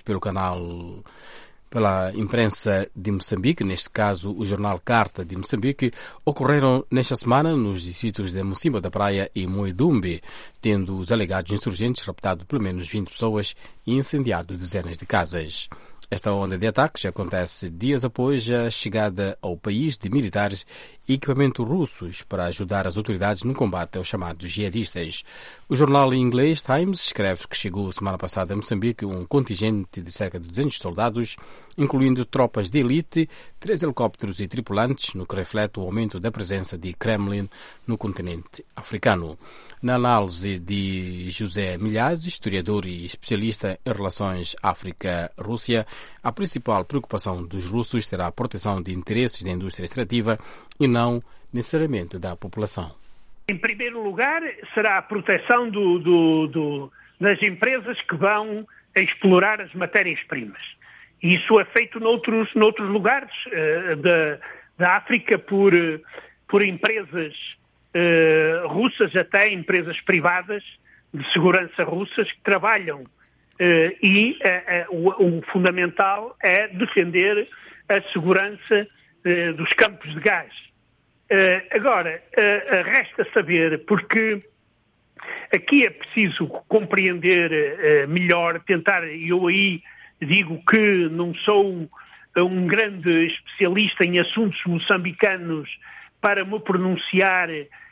S1: pela imprensa de Moçambique, neste caso o jornal Carta de Moçambique, ocorreram nesta semana nos distritos de Mocimba da Praia e Moedumbe, tendo os alegados insurgentes raptado pelo menos 20 pessoas e incendiado dezenas de casas. Esta onda de ataques acontece dias após a chegada ao país de militares e equipamento russos para ajudar as autoridades no combate aos chamados jihadistas. O jornal inglês Times escreve que chegou semana passada a Moçambique um contingente de cerca de 200 soldados, incluindo tropas de elite, 3 helicópteros e tripulantes, no que reflete o aumento da presença de Kremlin no continente africano. Na análise de José Milhazes, historiador e especialista em relações África-Rússia, a principal preocupação dos russos será a proteção de interesses da indústria extrativa e não necessariamente da população.
S21: Em primeiro lugar, será a proteção das empresas que vão explorar as matérias-primas. Isso é feito noutros lugares da África por empresas russas, até empresas privadas de segurança russas que trabalham o fundamental é defender a segurança dos campos de gás. Agora, resta saber, porque aqui é preciso compreender melhor, tentar, eu aí digo que não sou um grande especialista em assuntos moçambicanos para me pronunciar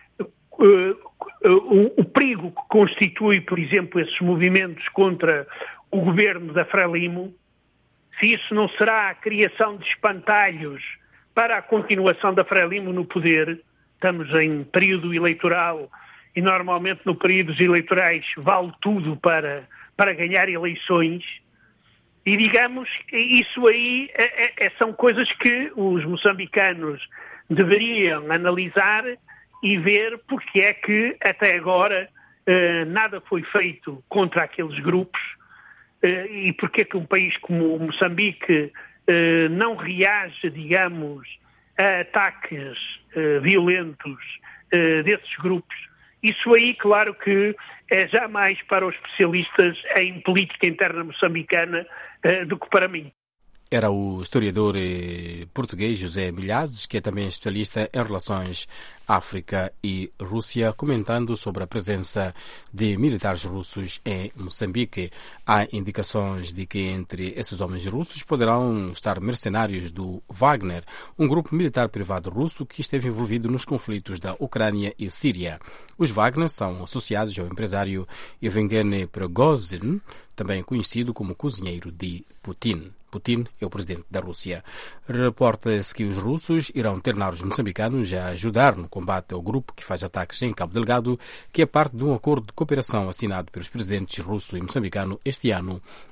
S21: o perigo que constitui, por exemplo, esses movimentos contra o governo da Frelimo, se isso não será a criação de espantalhos para a continuação da Frelimo no poder. Estamos em período eleitoral e normalmente no períodos eleitorais vale tudo para ganhar eleições. E digamos, isso aí são coisas que os moçambicanos deveriam analisar e ver porque é que até agora nada foi feito contra aqueles grupos e porque é que um país como Moçambique não reage, digamos, a ataques violentos desses grupos. Isso aí, claro que é já mais para os especialistas em política interna moçambicana do que para mim.
S1: Era o historiador português José Milhazes, que é também especialista em relações África e Rússia, comentando sobre a presença de militares russos em Moçambique. Há indicações de que entre esses homens russos poderão estar mercenários do Wagner, um grupo militar privado russo que esteve envolvido nos conflitos da Ucrânia e Síria. Os Wagner são associados ao empresário Evgeny Prigozhin, também conhecido como cozinheiro de Putin. Putin é o presidente da Rússia. Reporta-se que os russos irão treinar os moçambicanos a ajudar no combate ao grupo que faz ataques em Cabo Delgado, que é parte de um acordo de cooperação assinado pelos presidentes russo e moçambicano este ano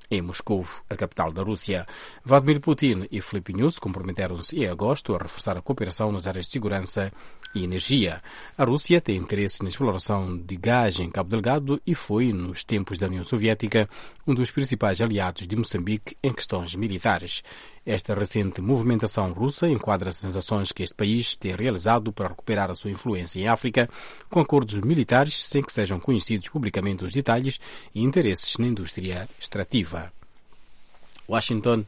S1: em Moscou, a capital da Rússia. Vladimir Putin e Filipe Nyusi comprometeram-se em agosto a reforçar a cooperação nas áreas de segurança e energia. A Rússia tem interesse na exploração de gás em Cabo Delgado e foi, nos tempos da União Soviética, um dos principais aliados de Moçambique em questões militares. Esta recente movimentação russa enquadra-se nas ações que este país tem realizado para recuperar a sua influência em África, com acordos militares sem que sejam conhecidos publicamente os detalhes e interesses na indústria extrativa. Washington,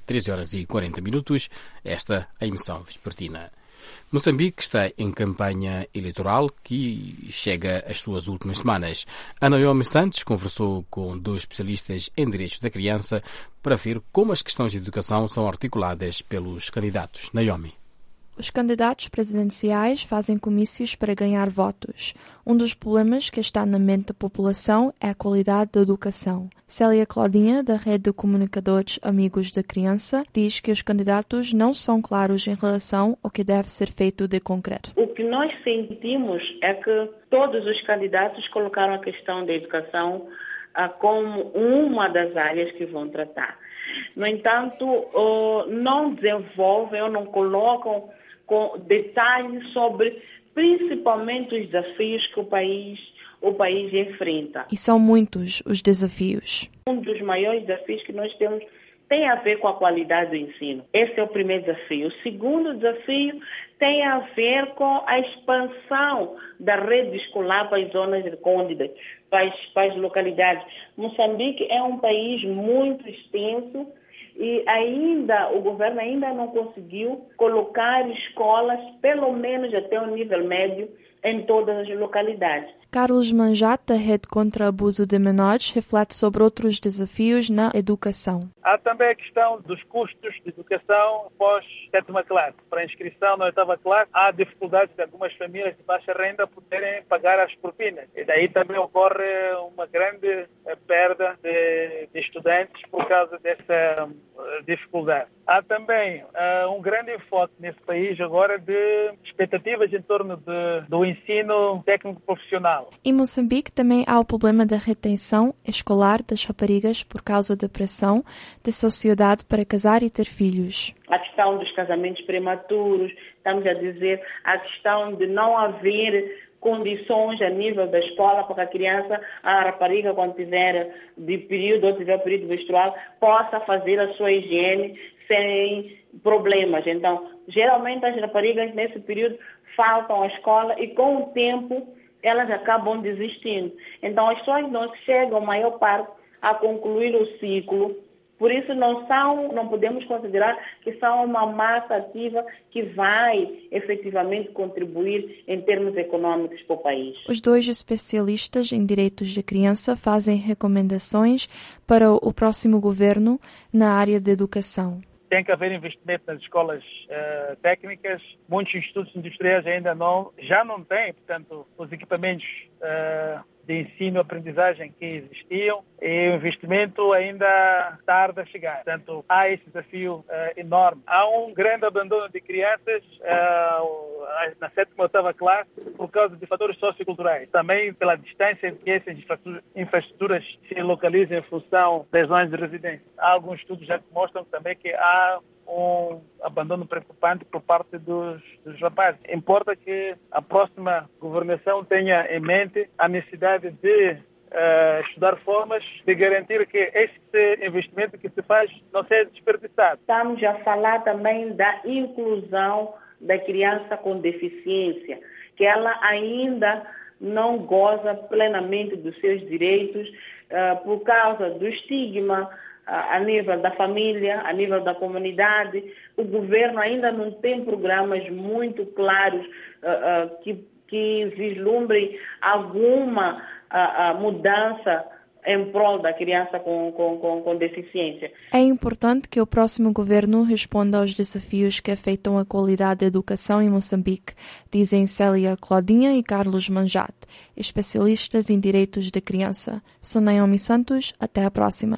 S1: 13h40. Esta é a emissão vespertina. Moçambique está em campanha eleitoral que chega às suas últimas semanas. A Naomi Santos conversou com 2 especialistas em direitos da criança para ver como as questões de educação são articuladas pelos candidatos. Naomi.
S3: Os candidatos presidenciais fazem comícios para ganhar votos. Um dos problemas que está na mente da população é a qualidade da educação. Célia Claudinha, da Rede de Comunicadores Amigos da Criança, diz que os candidatos não são claros em relação ao que deve ser feito de concreto.
S7: O que nós sentimos é que todos os candidatos colocaram a questão da educação como uma das áreas que vão tratar. No entanto, não desenvolvem ou não colocam com detalhes sobre principalmente os desafios que o país enfrenta.
S3: E são muitos os desafios.
S7: Um dos maiores desafios que nós temos tem a ver com a qualidade do ensino. Esse é o primeiro desafio. O segundo desafio tem a ver com a expansão da rede escolar para as zonas recônditas, para as localidades. Moçambique é um país muito extenso e o governo ainda não conseguiu colocar escolas, pelo menos até o nível médio, em todas as localidades.
S3: Carlos Manjat, da Rede contra Abuso de Menores, reflete sobre outros desafios na educação.
S8: Há também a questão dos custos de educação pós-7ª classe. Para a inscrição na 8ª classe, há dificuldades de algumas famílias de baixa renda poderem pagar as propinas. E daí também ocorre uma grande perda de estudantes por causa dessa dificuldade. Há também um grande enfoque nesse país agora de expectativas em torno do ensino técnico profissional.
S3: Em Moçambique também há o problema da retenção escolar das raparigas por causa da pressão da sociedade para casar e ter filhos.
S7: A questão dos casamentos prematuros, estamos a dizer, a questão de não haver condições a nível da escola para que a rapariga, quando tiver de período ou tiver período menstrual, possa fazer a sua higiene sem problemas. Então, geralmente as raparigas nesse período faltam à escola e com o tempo elas acabam desistindo. Então, as pessoas não chegam, a maior parte, a concluir o ciclo. Por isso, não podemos considerar que são uma massa ativa que vai efetivamente contribuir em termos econômicos para o país.
S3: Os 2 especialistas em direitos da criança fazem recomendações para o próximo governo na área da educação.
S8: Tem que haver investimento nas escolas técnicas. Muitos institutos industriais já não têm, portanto, os equipamentos de ensino e aprendizagem que existiam e o investimento ainda tarda a chegar. Portanto, há esse desafio enorme. Há um grande abandono de crianças na 7ª e 8ª classe por causa de fatores socioculturais. Também pela distância que essas infraestruturas se localizam em função das zonas de residência. Há alguns estudos já que mostram também que há um abandono preocupante por parte dos rapazes. Importa que a próxima governação tenha em mente a necessidade de estudar formas de garantir que este investimento que se faz não seja desperdiçado.
S7: Estamos a falar também da inclusão da criança com deficiência, que ela ainda não goza plenamente dos seus direitos por causa do estigma a nível da família, a nível da comunidade. O governo ainda não tem programas muito claros que vislumbrem alguma mudança em prol da criança com deficiência.
S3: É importante que o próximo governo responda aos desafios que afetam a qualidade da educação em Moçambique, dizem Célia Claudinha e Carlos Manjat, especialistas em direitos da criança. Sou Naomi Santos, até a próxima.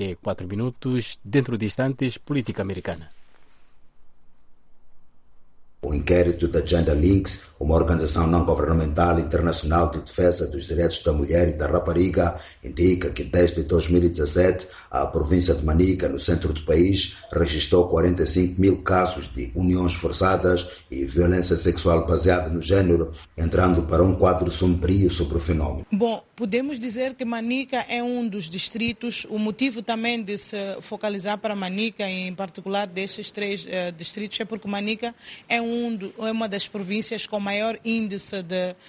S1: 13h44. Dentro de instantes, política americana.
S9: O inquérito da Gender Links, uma organização não-governamental internacional de defesa dos direitos da mulher e da rapariga, indica que desde 2017 a província de Manica, no centro do país, registrou 45 mil casos de uniões forçadas e violência sexual baseada no género, entrando para um quadro sombrio sobre o fenômeno.
S10: Bom, podemos dizer que Manica é um dos distritos. O motivo também de se focalizar para Manica, em particular destes 3 distritos, é porque Manica é uma das províncias com maior índice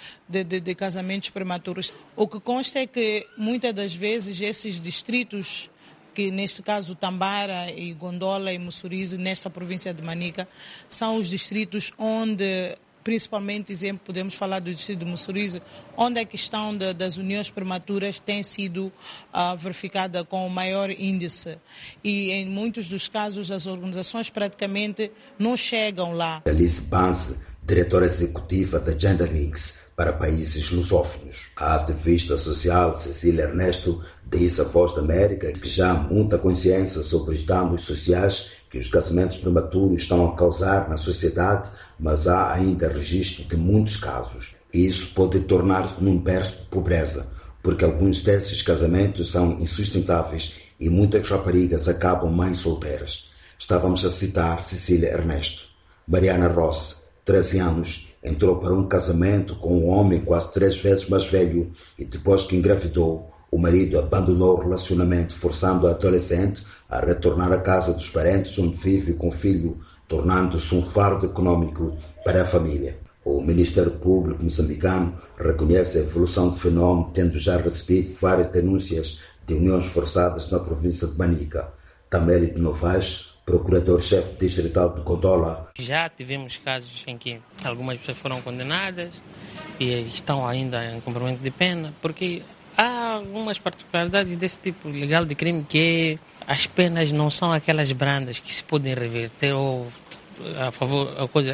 S10: de casamentos prematuros. O que consta é que muitas das vezes esses distritos, que neste caso Tambara e Gondola e Mussurize, nesta província de Manica, são os distritos onde, principalmente, exemplo, podemos falar do distrito de Mussurize, onde a questão das uniões prematuras tem sido verificada com o maior índice. E em muitos dos casos as organizações praticamente não chegam lá.
S9: Alice Banse, diretora executiva da Gender Links para países lusófonos. A ativista social Cecília Ernesto disse à Voz da América que já há muita consciência sobre os danos sociais que os casamentos prematuros estão a causar na sociedade, mas há ainda registro de muitos casos. E isso pode tornar-se num berço de pobreza, porque alguns desses casamentos são insustentáveis e muitas raparigas acabam mães solteiras. Estávamos a citar Cecília Ernesto. Mariana Ross, 13 anos, entrou para um casamento com um homem quase 3 vezes mais velho e depois que engravidou, o marido abandonou o relacionamento, forçando a adolescente a retornar à casa dos parentes onde vive com o filho, tornando-se um fardo econômico para a família. O Ministério Público moçambicano reconhece a evolução do fenômeno, tendo já recebido várias denúncias de uniões forçadas na província de Manica. Tameli de Novaes, procurador-chefe distrital de Gondola.
S11: Já tivemos casos em que algumas pessoas foram condenadas e estão ainda em cumprimento de pena, porque há algumas particularidades desse tipo legal de crime que as penas não são aquelas brandas que se podem reverter ou a favor, a coisa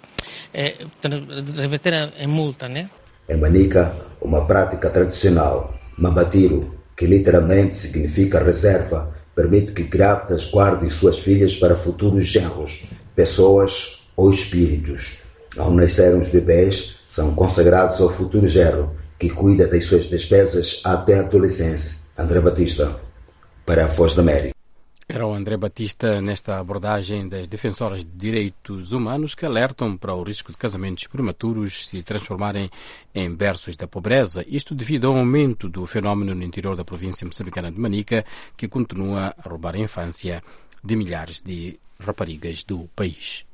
S11: reverter em multa, né?
S9: Em Manica, uma prática tradicional, mambatiro, que literalmente significa reserva, permite que grávidas guardem suas filhas para futuros genros, pessoas ou espíritos. Ao nascerem os bebês, são consagrados ao futuro genro, que cuida das suas despesas até a adolescência. André Batista, para a Voz da América.
S1: Era o André Batista nesta abordagem das defensoras de direitos humanos que alertam para o risco de casamentos prematuros se transformarem em berços da pobreza, isto devido ao aumento do fenómeno no interior da província moçambicana de Manica, que continua a roubar a infância de milhares de raparigas do país.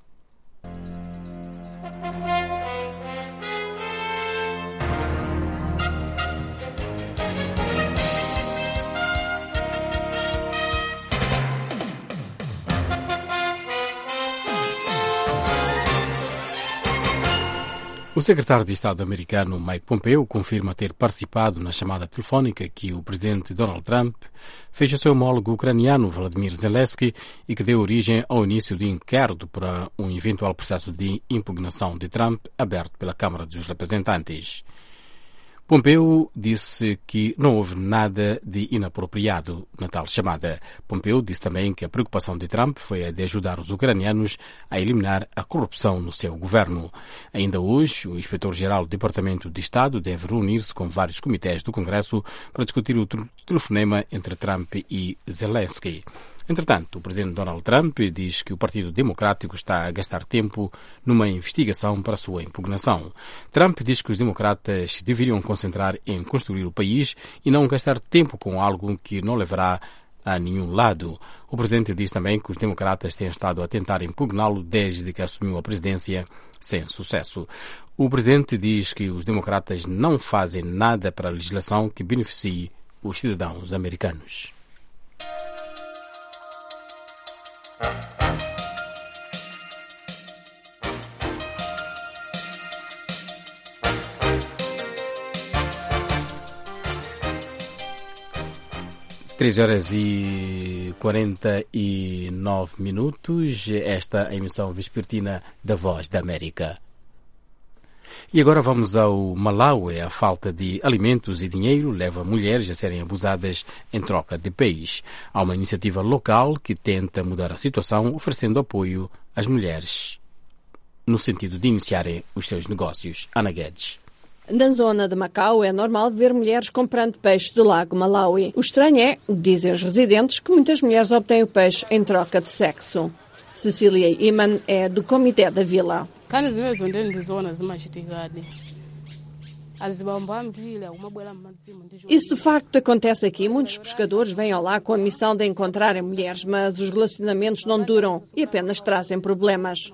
S1: O secretário de Estado americano Mike Pompeo confirma ter participado na chamada telefónica que o presidente Donald Trump fez ao seu homólogo ucraniano Vladimir Zelensky e que deu origem ao início de inquérito para um eventual processo de impugnação de Trump aberto pela Câmara dos Representantes. Pompeo disse que não houve nada de inapropriado na tal chamada. Pompeo disse também que a preocupação de Trump foi a de ajudar os ucranianos a eliminar a corrupção no seu governo. Ainda hoje, o inspetor-geral do Departamento de Estado deve reunir-se com vários comitês do Congresso para discutir o telefonema entre Trump e Zelensky. Entretanto, o presidente Donald Trump diz que o Partido Democrático está a gastar tempo numa investigação para a sua impugnação. Trump diz que os democratas deveriam concentrar em construir o país e não gastar tempo com algo que não levará a nenhum lado. O presidente diz também que os democratas têm estado a tentar impugná-lo desde que assumiu a presidência, sem sucesso. O presidente diz que os democratas não fazem nada para a legislação que beneficie os cidadãos americanos. Três horas e 49 minutos. Esta é a emissão vespertina da Voz da América. E agora vamos ao Malawi. A falta de alimentos e dinheiro leva mulheres a serem abusadas em troca de peixe. Há uma iniciativa local que tenta mudar a situação, oferecendo apoio às mulheres no sentido de iniciarem os seus negócios. Ana Guedes.
S18: Na zona de Macau é normal ver mulheres comprando peixe do lago Malawi. O estranho é, dizem os residentes, que muitas mulheres obtêm o peixe em troca de sexo. Cecília Iman é do Comitê da Vila. Isso de facto acontece aqui. Muitos pescadores vêm ao lago com a missão de encontrarem mulheres, mas os relacionamentos não duram e apenas trazem problemas.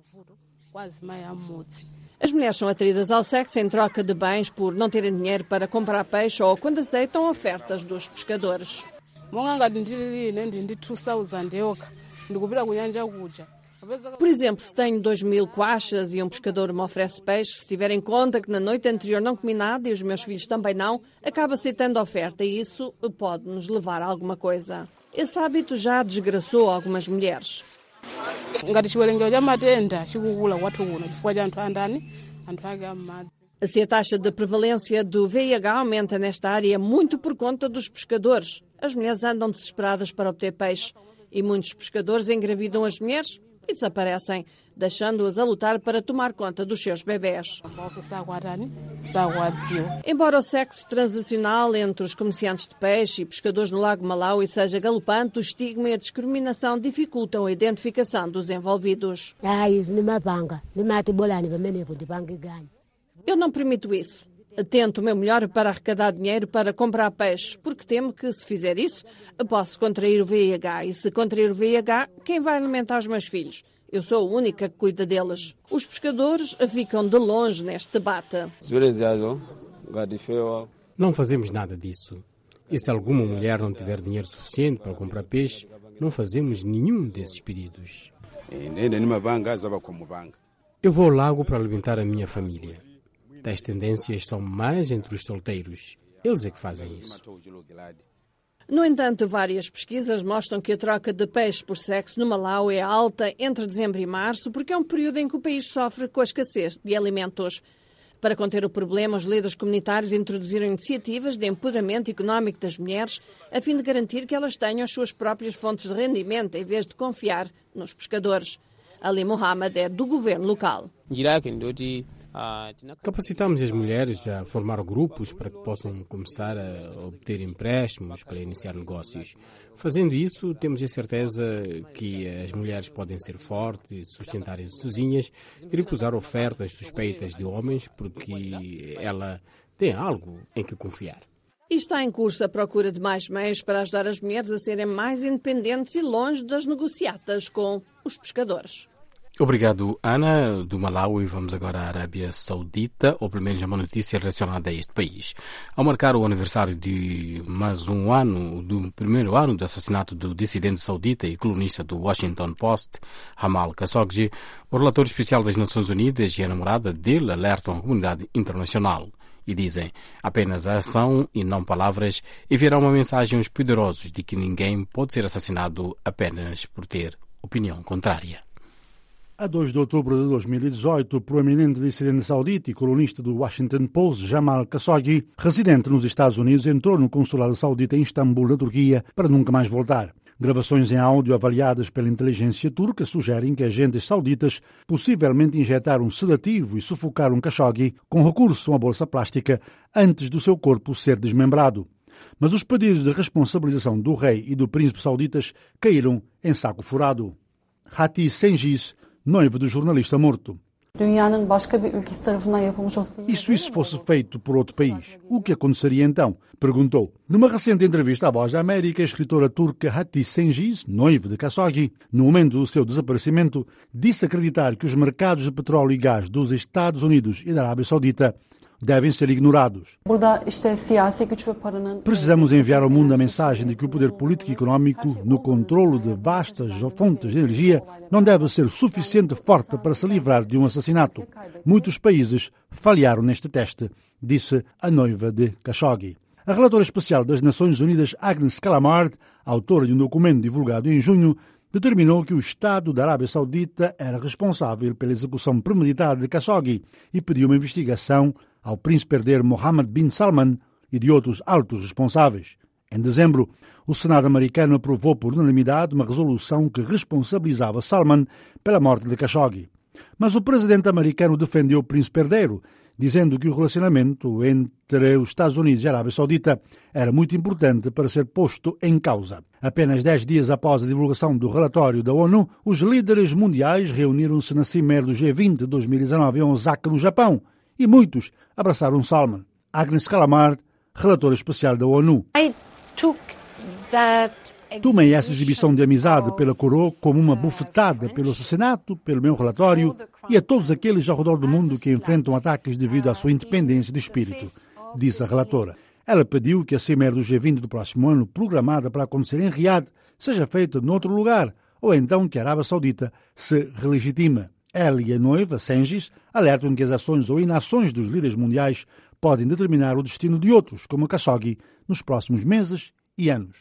S18: As mulheres são atraídas ao sexo em troca de bens por não terem dinheiro para comprar peixe ou quando aceitam ofertas dos pescadores. Por exemplo, se tenho 2.000 quachas e um pescador me oferece peixe, se tiver em conta que na noite anterior não comi nada e os meus filhos também não, acaba aceitando a oferta e isso pode nos levar a alguma coisa. Esse hábito já desgraçou algumas mulheres. Se a taxa de prevalência do VIH aumenta nesta área, muito por conta dos pescadores. As mulheres andam desesperadas para obter peixe e muitos pescadores engravidam as mulheres e desaparecem, deixando-as a lutar para tomar conta dos seus bebés. Embora o sexo transacional entre os comerciantes de peixe e pescadores no lago Malawi seja galopante, o estigma e a discriminação dificultam a identificação dos envolvidos. Eu não permito isso. Tento o meu melhor para arrecadar dinheiro para comprar peixe, porque temo que, se fizer isso, posso contrair o VIH. E se contrair o VIH, quem vai alimentar os meus filhos? Eu sou a única que cuida deles. Os pescadores ficam de longe neste debate.
S1: Não fazemos nada disso. E se alguma mulher não tiver dinheiro suficiente para comprar peixe, não fazemos nenhum desses pedidos. Eu vou ao lago para alimentar a minha família. Tais tendências são mais entre os solteiros. Eles é que fazem isso.
S18: No entanto, várias pesquisas mostram que a troca de peixe por sexo no Malawi é alta entre dezembro e março, porque é um período em que o país sofre com a escassez de alimentos. Para conter o problema, os líderes comunitários introduziram iniciativas de empoderamento económico das mulheres, a fim de garantir que elas tenham as suas próprias fontes de rendimento, em vez de confiar nos pescadores. Ali Mohamed é do governo local.
S1: Capacitamos as mulheres a formar grupos para que possam começar a obter empréstimos para iniciar negócios. Fazendo isso, temos a certeza que as mulheres podem ser fortes, sustentarem-se sozinhas e recusar ofertas suspeitas de homens porque ela tem algo em que confiar.
S18: E está em curso a procura de mais meios para ajudar as mulheres a serem mais independentes e longe das negociatas com os pescadores.
S1: Obrigado, Ana. Do Malawi, vamos agora à Arábia Saudita, ou pelo menos uma notícia relacionada a este país. Ao marcar o aniversário de mais um ano, do primeiro ano do assassinato do dissidente saudita e colunista do Washington Post, Jamal Khashoggi, o relator especial das Nações Unidas e a namorada dele alertam a comunidade internacional e dizem apenas a ação e não palavras enviará uma mensagem aos poderosos de que ninguém pode ser assassinado apenas por ter opinião contrária.
S2: A 2 de outubro de 2018, o proeminente dissidente saudita e colunista do Washington Post, Jamal Khashoggi, residente nos Estados Unidos, entrou no consulado saudita em Istambul, na Turquia, para nunca mais voltar. Gravações em áudio avaliadas pela inteligência turca sugerem que agentes sauditas possivelmente injetaram um sedativo e sufocaram Khashoggi com recurso a uma bolsa plástica antes do seu corpo ser desmembrado. Mas os pedidos de responsabilização do rei e do príncipe sauditas caíram em saco furado. Hati Cengiz, noiva do jornalista morto. E se isso fosse feito por outro país, o que aconteceria então? Perguntou. Numa recente entrevista à Voz da América, a escritora turca Hati Cengiz, noiva de Khashoggi, no momento do seu desaparecimento, disse acreditar que os mercados de petróleo e gás dos Estados Unidos e da Arábia Saudita devem ser ignorados. Precisamos enviar ao mundo a mensagem de que o poder político e económico no controlo de vastas fontes de energia não deve ser suficiente forte para se livrar de um assassinato. Muitos países falharam neste teste, disse a noiva de Khashoggi. A relatora especial das Nações Unidas, Agnes Callamard, autora de um documento divulgado em junho, determinou que o Estado da Arábia Saudita era responsável pela execução premeditada de Khashoggi e pediu uma investigação ao príncipe herdeiro Mohammed bin Salman e de outros altos responsáveis. Em dezembro, o Senado americano aprovou por unanimidade uma resolução que responsabilizava Salman pela morte de Khashoggi. Mas o presidente americano defendeu o príncipe herdeiro, dizendo que o relacionamento entre os Estados Unidos e a Arábia Saudita era muito importante para ser posto em causa. Apenas 10 dias após a divulgação do relatório da ONU, os líderes mundiais reuniram-se na Cimeira do G20 de 2019 em Osaka, no Japão, e muitos abraçaram Salman. Agnes Callamard, relatora especial da ONU. Tomei essa exibição de amizade pela coroa como uma bufetada pelo assassinato, pelo meu relatório e a todos aqueles ao redor do mundo que enfrentam ataques devido à sua independência de espírito, disse a relatora. Ela pediu que a Cimeira do G20 do próximo ano, programada para acontecer em Riad, seja feita noutro lugar, ou então que a Arábia Saudita se relegitime. Ela e a noiva, Cengiz, alertam que as ações ou inações dos líderes mundiais podem determinar o destino de outros, como Khashoggi, nos próximos meses e anos.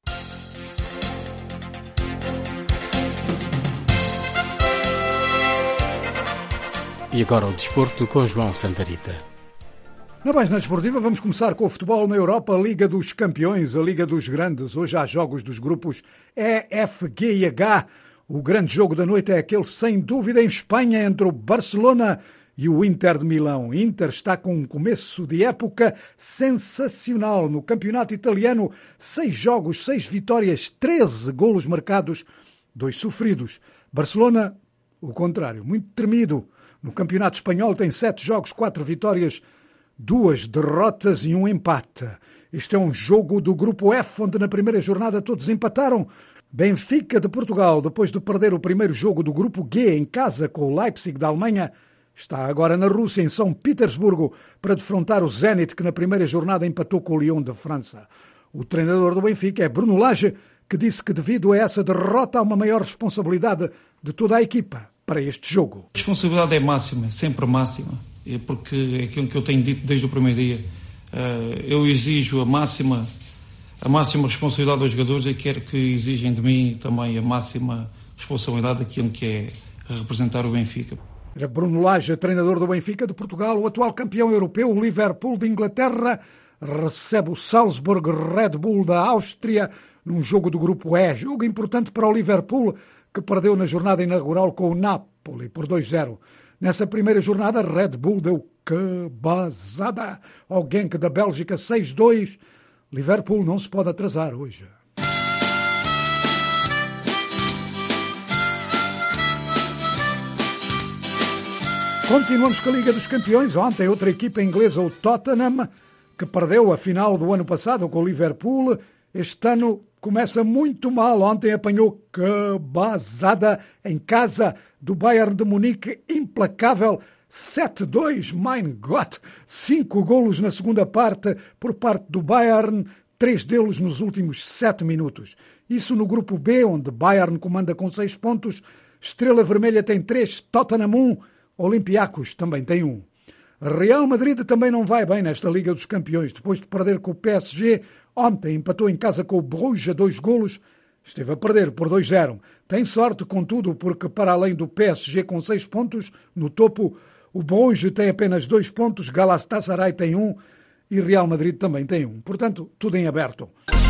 S1: E agora o desporto com João Santarita.
S6: Na página desportiva vamos começar com o futebol na Europa, a Liga dos Campeões, a Liga dos Grandes. Hoje há jogos dos grupos E, F, G e H. O grande jogo da noite é aquele, sem dúvida, em Espanha, entre o Barcelona e o Inter de Milão. O Inter está com um começo de época sensacional. No campeonato italiano, 6 jogos, 6 vitórias, 13 golos marcados, 2 sofridos. Barcelona, o contrário, muito tremido. No campeonato espanhol tem 7 jogos, 4 vitórias, 2 derrotas e 1 empate. Este é um jogo do grupo F, onde na primeira jornada todos empataram. Benfica de Portugal, depois de perder o primeiro jogo do grupo G em casa com o Leipzig da Alemanha, está agora na Rússia, em São Petersburgo, para defrontar o Zenit, que na primeira jornada empatou com o Lyon de França. O treinador do Benfica é Bruno Lage, que disse que devido a essa derrota há uma maior responsabilidade de toda a equipa para este jogo.
S20: A responsabilidade é máxima, sempre máxima, porque é aquilo que eu tenho dito desde o primeiro dia. Eu exijo a máxima responsabilidade aos jogadores e quero que exigem de mim também a máxima responsabilidade daquilo que é representar o Benfica.
S6: Era Bruno Lage, treinador do Benfica de Portugal. O atual campeão europeu, o Liverpool de Inglaterra, recebe o Salzburg Red Bull da Áustria num jogo do grupo E. Jogo importante para o Liverpool, que perdeu na jornada inaugural com o Napoli por 2-0. Nessa primeira jornada, a Red Bull deu cabazada ao Genk da Bélgica 6-2. Liverpool não se pode atrasar hoje. Continuamos com a Liga dos Campeões. Ontem outra equipa inglesa, o Tottenham, que perdeu a final do ano passado com o Liverpool. Este ano começa muito mal. Ontem apanhou cabazada em casa do Bayern de Munique, implacável, 7-2, mein Gott. 5 golos na segunda parte por parte do Bayern, 3 deles nos últimos 7 minutos. Isso no grupo B, onde Bayern comanda com 6 pontos, Estrela Vermelha tem 3, Tottenham 1, Olympiacos também tem 1. Real Madrid também não vai bem nesta Liga dos Campeões. Depois de perder com o PSG, ontem empatou em casa com o Bruges a 2 golos, esteve a perder por 2-0. Tem sorte, contudo, porque para além do PSG com 6 pontos, no topo, o Bruges tem apenas 2 pontos, Galatasaray tem 1 e Real Madrid também tem 1. Portanto, tudo em aberto.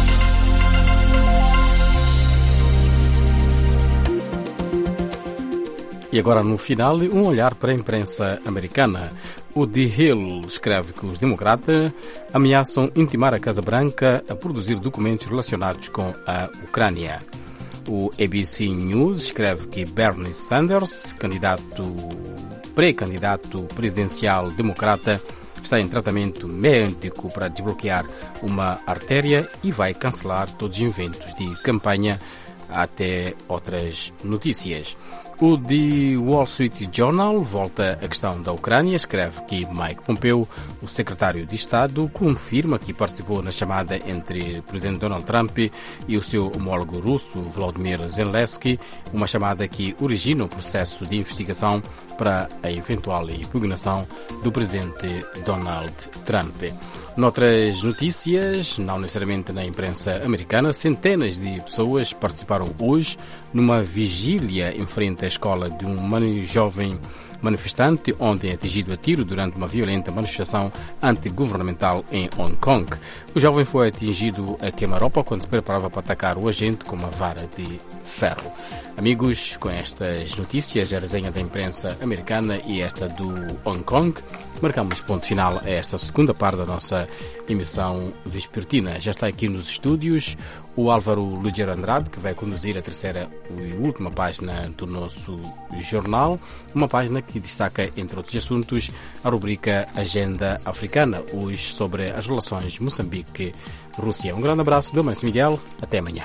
S1: E agora, no final, um olhar para a imprensa americana. O The Hill escreve que os democratas ameaçam intimar a Casa Branca a produzir documentos relacionados com a Ucrânia. O ABC News escreve que Bernie Sanders, pré-candidato presidencial democrata, está em tratamento médico para desbloquear uma artéria e vai cancelar todos os eventos de campanha, até outras notícias. O The Wall Street Journal volta à questão da Ucrânia, escreve que Mike Pompeo, o secretário de Estado, confirma que participou na chamada entre o presidente Donald Trump e o seu homólogo russo, Volodymyr Zelensky, uma chamada que origina o processo de investigação para a eventual impugnação do presidente Donald Trump. Noutras notícias, não necessariamente na imprensa americana, centenas de pessoas participaram hoje numa vigília em frente à escola de um jovem manifestante ontem atingido a tiro durante uma violenta manifestação antigovernamental em Hong Kong. O jovem foi atingido a queima-roupa quando se preparava para atacar o agente com uma vara de ferro. Amigos, com estas notícias, a resenha da imprensa americana e esta do Hong Kong, marcamos ponto final a esta segunda parte da nossa emissão vespertina. Já está aqui nos estúdios o Álvaro Lugero Andrade, que vai conduzir a terceira e última página do nosso jornal, uma página que destaca, entre outros assuntos, a rubrica Agenda Africana, hoje sobre as relações Moçambique-Rússia. Um grande abraço do Manso Miguel, até amanhã.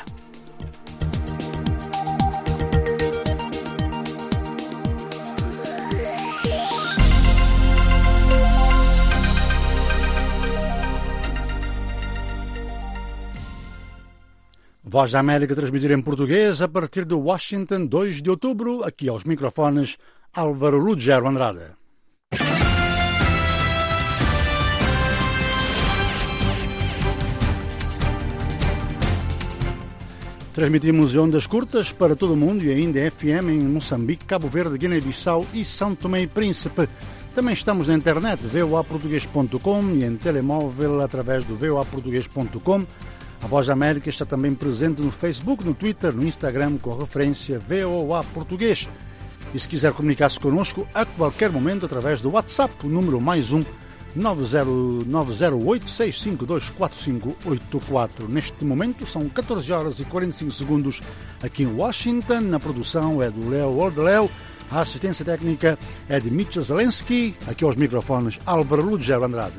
S2: Voz da América transmitir em português a partir de Washington, 2 de outubro, aqui aos microfones, Álvaro Lugero Andrade. Transmitimos em ondas curtas para todo o mundo e ainda FM em Moçambique, Cabo Verde, Guiné-Bissau e São Tomé e Príncipe. Também estamos na internet, voaportugues.com, e em telemóvel através do voaportugues.com. A Voz da América está também presente no Facebook, no Twitter, no Instagram, com a referência VOA Português. E se quiser comunicar-se connosco a qualquer momento através do WhatsApp, o número +1 908-652-4584. Neste momento são 14 horas e 45 segundos aqui em Washington. Na produção é do Léo Ordeléu. A assistência técnica é de Mitchell Zelensky. Aqui aos microfones, Álvaro Lugero Andrade.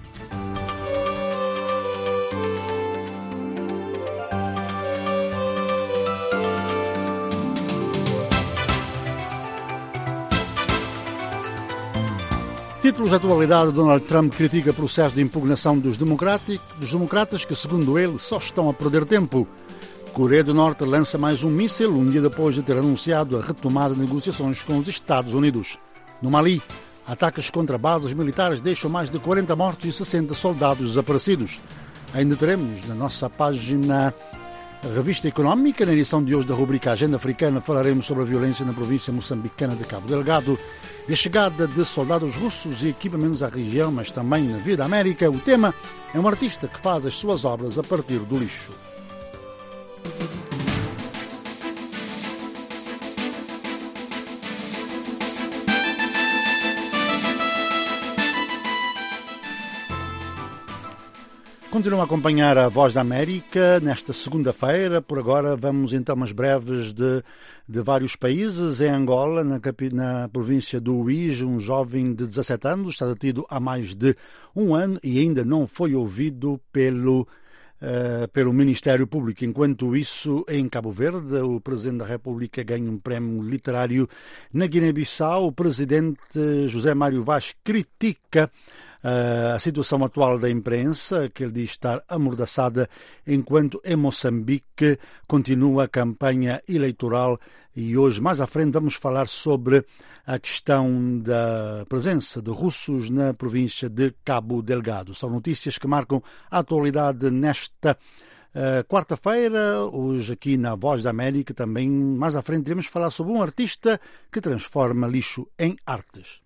S2: Títulos de atualidade: Donald Trump critica o processo de impugnação dos democratas que, segundo ele, só estão a perder tempo. Coreia do Norte lança mais um míssil um dia depois de ter anunciado a retomada de negociações com os Estados Unidos. No Mali, ataques contra bases militares deixam mais de 40 mortos e 60 soldados desaparecidos. Ainda teremos na nossa página a Revista Económica. Na edição de hoje da rubrica Agenda Africana falaremos sobre a violência na província moçambicana de Cabo Delgado e a chegada de soldados russos e equipamentos à região, mas também na Vida América. O tema é um artista que faz as suas obras a partir do lixo. Continuam a acompanhar a Voz da América nesta segunda-feira. Por agora vamos então umas breves de vários países. Em Angola, na província do Uís, um jovem de 17 anos está detido há mais de um ano e ainda não foi ouvido pelo Ministério Público. Enquanto isso, em Cabo Verde, o Presidente da República ganha um prémio literário. Na Guiné-Bissau, o Presidente José Mário Vaz critica a situação atual da imprensa, que ele diz estar amordaçada, enquanto em Moçambique continua a campanha eleitoral. E hoje, mais à frente, vamos falar sobre a questão da presença de russos na província de Cabo Delgado. São notícias que marcam a atualidade nesta quarta-feira. Hoje aqui na Voz da América também, mais à frente, iremos falar sobre um artista que transforma lixo em artes.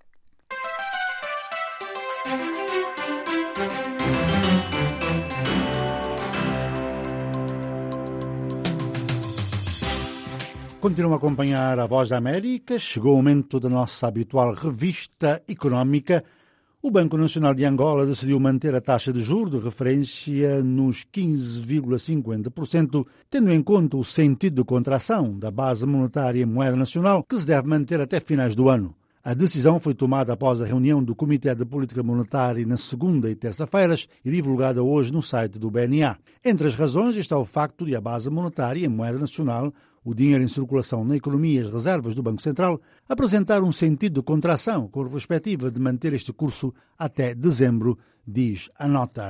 S2: Continuam a acompanhar a Voz da América. Chegou o momento da nossa habitual revista económica. O Banco Nacional de Angola decidiu manter a taxa de juros de referência nos 15,50%, tendo em conta o sentido de contração da base monetária em moeda nacional, que se deve manter até finais do ano. A decisão foi tomada após a reunião do Comitê de Política Monetária na segunda e terça-feiras e divulgada hoje no site do BNA. Entre as razões está o facto de a base monetária em moeda nacional, o dinheiro em circulação na economia e as reservas do Banco Central, apresentar um sentido de contração com a perspectiva de manter este curso até dezembro, diz a nota.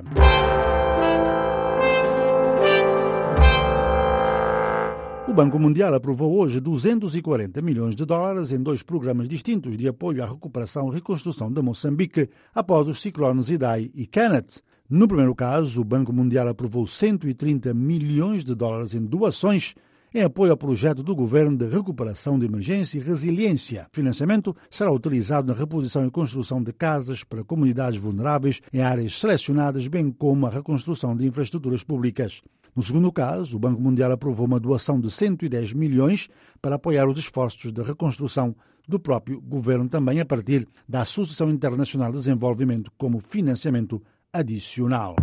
S2: O Banco Mundial aprovou hoje 240 milhões de dólares em 2 programas distintos de apoio à recuperação e reconstrução de Moçambique após os ciclones Idai e Kenneth. No primeiro caso, o Banco Mundial aprovou 130 milhões de dólares em doações em apoio ao projeto do Governo de Recuperação de Emergência e Resiliência. O financiamento será utilizado na reposição e construção de casas para comunidades vulneráveis em áreas selecionadas, bem como a reconstrução de infraestruturas públicas. No segundo caso, o Banco Mundial aprovou uma doação de 110 milhões para apoiar os esforços de reconstrução do próprio governo, também a partir da Associação Internacional de Desenvolvimento como financiamento adicional.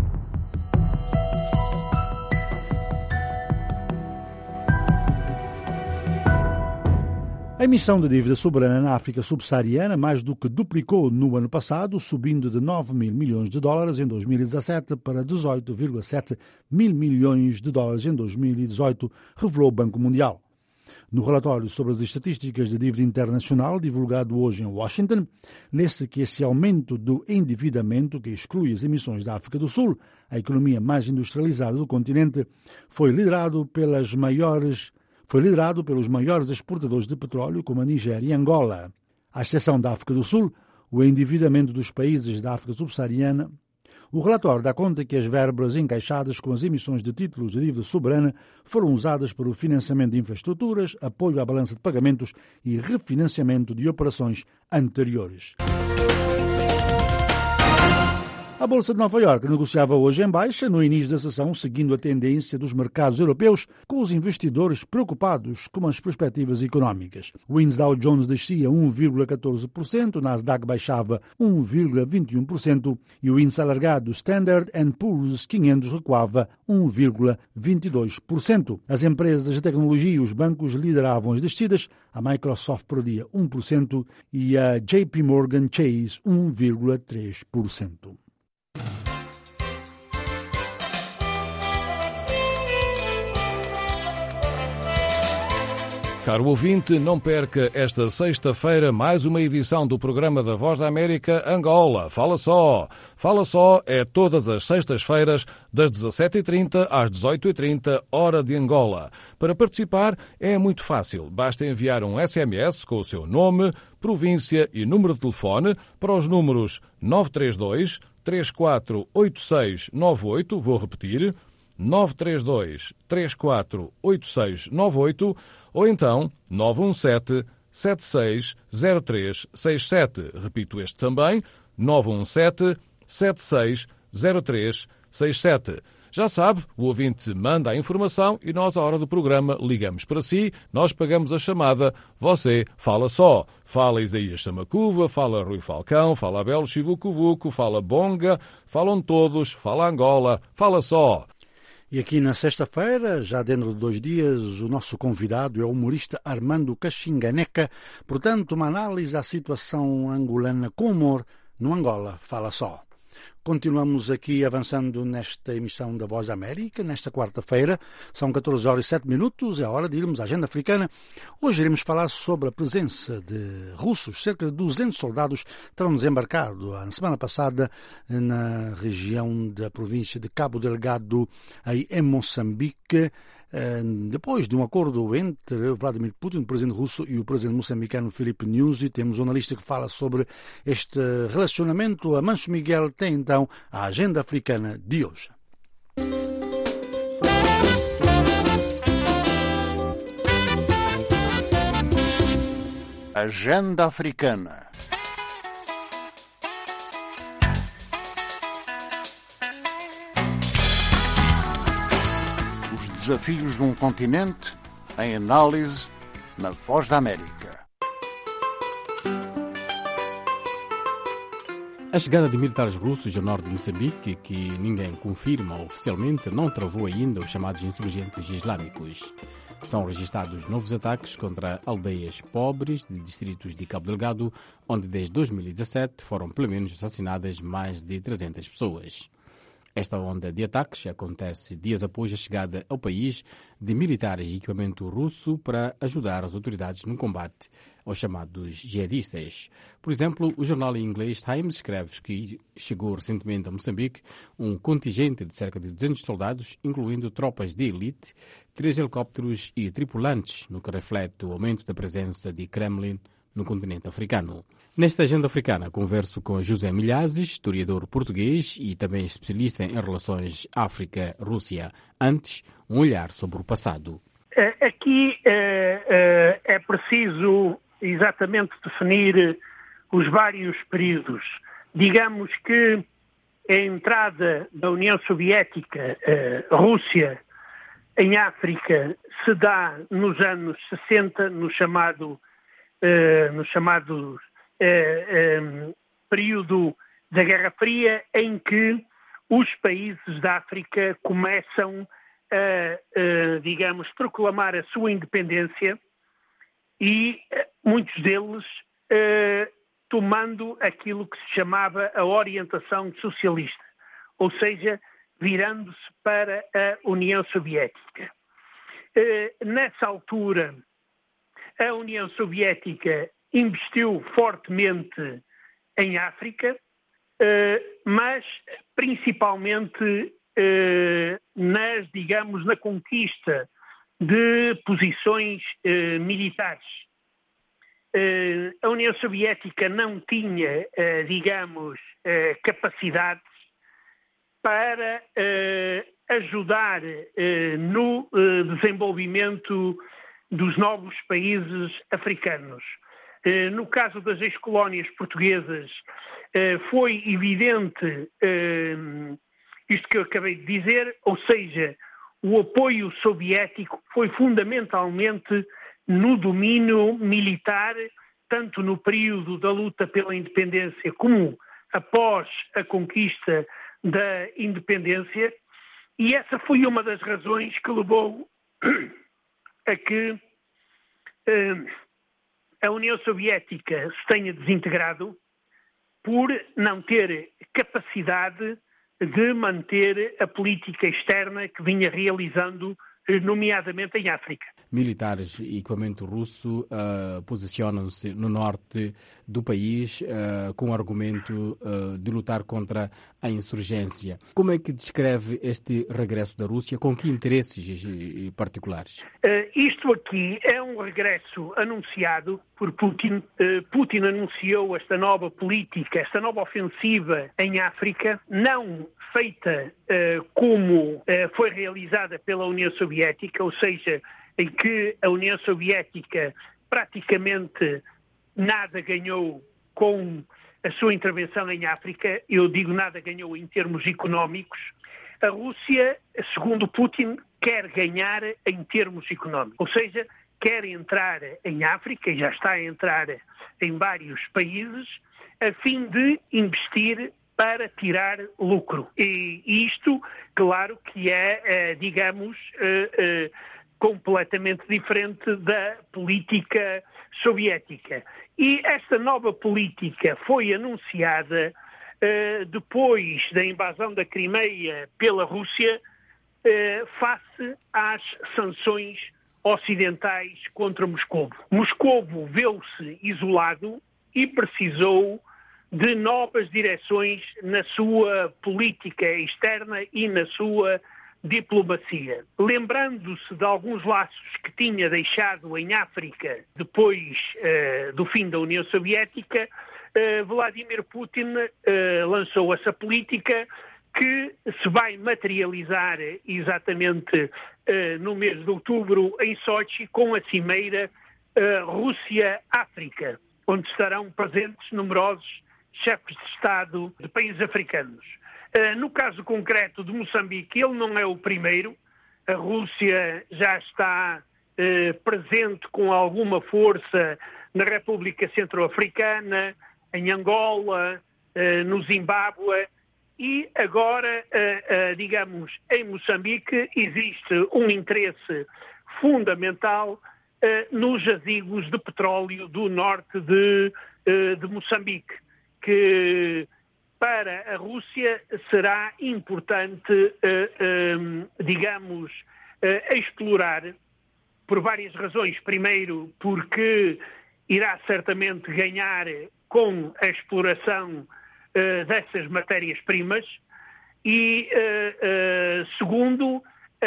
S2: A emissão de dívida soberana na África subsaariana mais do que duplicou no ano passado, subindo de 9 mil milhões de dólares em 2017 para 18,7 mil milhões de dólares em 2018, revelou o Banco Mundial. No relatório sobre as estatísticas de dívida internacional, divulgado hoje em Washington, lê-se que esse aumento do endividamento, que exclui as emissões da África do Sul, a economia mais industrializada do continente, foi liderado pelos maiores exportadores de petróleo, como a Nigéria e Angola. À exceção da África do Sul, o endividamento dos países da África subsaariana. O relatório dá conta que as verbas encaixadas com as emissões de títulos de dívida soberana foram usadas para o financiamento de infraestruturas, apoio à balança de pagamentos e refinanciamento de operações anteriores. A Bolsa de Nova Iorque negociava hoje em baixa, no início da sessão, seguindo a tendência dos mercados europeus, com os investidores preocupados com as perspectivas económicas. O índice Dow Jones descia 1,14%, o Nasdaq baixava 1,21% e o índice alargado Standard & Poor's 500 recuava 1,22%. As empresas de tecnologia e os bancos lideravam as descidas, a Microsoft perdia 1% e a JP Morgan Chase 1,3%.
S17: Caro ouvinte, não perca esta sexta-feira mais uma edição do programa da Voz da América Angola. Fala Só! Fala Só é todas as sextas-feiras, das 17h30 às 18h30, hora de Angola. Para participar é muito fácil. Basta enviar um SMS com o seu nome, província e número de telefone para os números 932 348698, vou repetir, 932 348698, ou então 917-760367. Repito este também, 917-760367. Já sabe, o ouvinte manda a informação e nós, à hora do programa, ligamos para si, nós pagamos a chamada, você fala só. Fala Isaías Samacuva, fala Rui Falcão, fala Abel Chivucuvuco, fala Bonga, falam todos, fala Angola, fala só.
S2: E aqui na sexta-feira, já dentro de 2 dias, o nosso convidado é o humorista Armando Caxinganeca. Portanto, uma análise à situação angolana com humor no Angola. Fala Só. Continuamos aqui avançando nesta emissão da Voz da América, nesta quarta-feira. São 14h07, é a hora de irmos à agenda africana. Hoje iremos falar sobre a presença de russos. Cerca de 200 soldados terão desembarcado na semana passada na região da província de Cabo Delgado, aí em Moçambique, depois de um acordo entre Vladimir Putin, o presidente russo, e o presidente moçambicano Filipe Nyusi. Temos um analista que fala sobre este relacionamento. Amancio Miguel tem então a agenda africana de hoje. Agenda africana. Desafios de um continente em análise na Voz da América.
S1: A chegada de militares russos ao norte de Moçambique, que ninguém confirma oficialmente, não travou ainda os chamados insurgentes islâmicos. São registrados novos ataques contra aldeias pobres de distritos de Cabo Delgado, onde desde 2017 foram pelo menos assassinadas mais de 300 pessoas. Esta onda de ataques acontece dias após a chegada ao país de militares e equipamento russo para ajudar as autoridades no combate aos chamados jihadistas. Por exemplo, o jornal inglês Times escreve que chegou recentemente a Moçambique um contingente de cerca de 200 soldados, incluindo tropas de elite, 3 helicópteros e tripulantes, no que reflete o aumento da presença de Kremlin no continente africano. Nesta agenda africana, converso com José Milhazes, historiador português e também especialista em relações África-Rússia. Antes, um olhar sobre o passado.
S21: Aqui é preciso exatamente definir os vários períodos. Digamos que a entrada da União Soviética, Rússia, em África, se dá nos anos 60, no chamado período da Guerra Fria, em que os países da África começam a, digamos, proclamar a sua independência e muitos deles tomando aquilo que se chamava a orientação socialista, ou seja, virando-se para a União Soviética. Nessa altura, a União Soviética investiu fortemente em África, mas principalmente na conquista de posições militares. A União Soviética não tinha, capacidades para ajudar no desenvolvimento dos novos países africanos. No caso das ex-colónias portuguesas, foi evidente isto que eu acabei de dizer, ou seja, o apoio soviético foi fundamentalmente no domínio militar, tanto no período da luta pela independência como após a conquista da independência, e essa foi uma das razões que levou a que a União Soviética se tenha desintegrado por não ter capacidade de manter a política externa que vinha realizando, nomeadamente em África.
S1: Militares e equipamento russo posicionam-se no norte do país com o argumento de lutar contra a insurgência. Como é que descreve este regresso da Rússia? Com que interesses particulares?
S21: Isto aqui é um regresso anunciado por Putin. Putin anunciou esta nova política, esta nova ofensiva em África, não feita como foi realizada pela União Soviética, ou seja, em que a União Soviética praticamente nada ganhou com a sua intervenção em África. Eu digo nada ganhou em termos económicos. A Rússia, segundo Putin, quer ganhar em termos económicos, ou seja, quer entrar em África, e já está a entrar em vários países, a fim de investir para tirar lucro. E isto, claro, que é, completamente diferente da política soviética. E esta nova política foi anunciada depois da invasão da Crimeia pela Rússia, face às sanções ocidentais contra Moscovo. Moscovo viu-se isolado e precisou de novas direções na sua política externa e na sua diplomacia. Lembrando-se de alguns laços que tinha deixado em África depois do fim da União Soviética, Vladimir Putin lançou essa política que se vai materializar exatamente no mês de outubro em Sochi com a cimeira Rússia-África, onde estarão presentes numerosos chefes de Estado de países africanos. No caso concreto de Moçambique, ele não é o primeiro. A Rússia já está presente com alguma força na República Centro-Africana, em Angola, no Zimbábue, e agora, em Moçambique, existe um interesse fundamental nos jazigos de petróleo do norte de Moçambique, que para a Rússia será importante, explorar por várias razões. Primeiro, porque irá certamente ganhar com a exploração dessas matérias-primas e, segundo,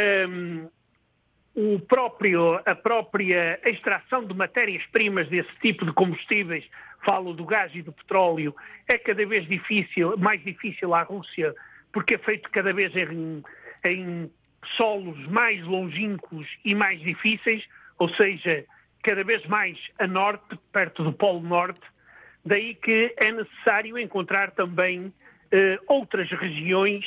S21: a própria extração de matérias-primas desse tipo de combustíveis, falo do gás e do petróleo, é cada vez mais difícil à Rússia, porque é feito cada vez em solos mais longínquos e mais difíceis, ou seja, cada vez mais a norte, perto do Polo Norte. Daí que é necessário encontrar também outras regiões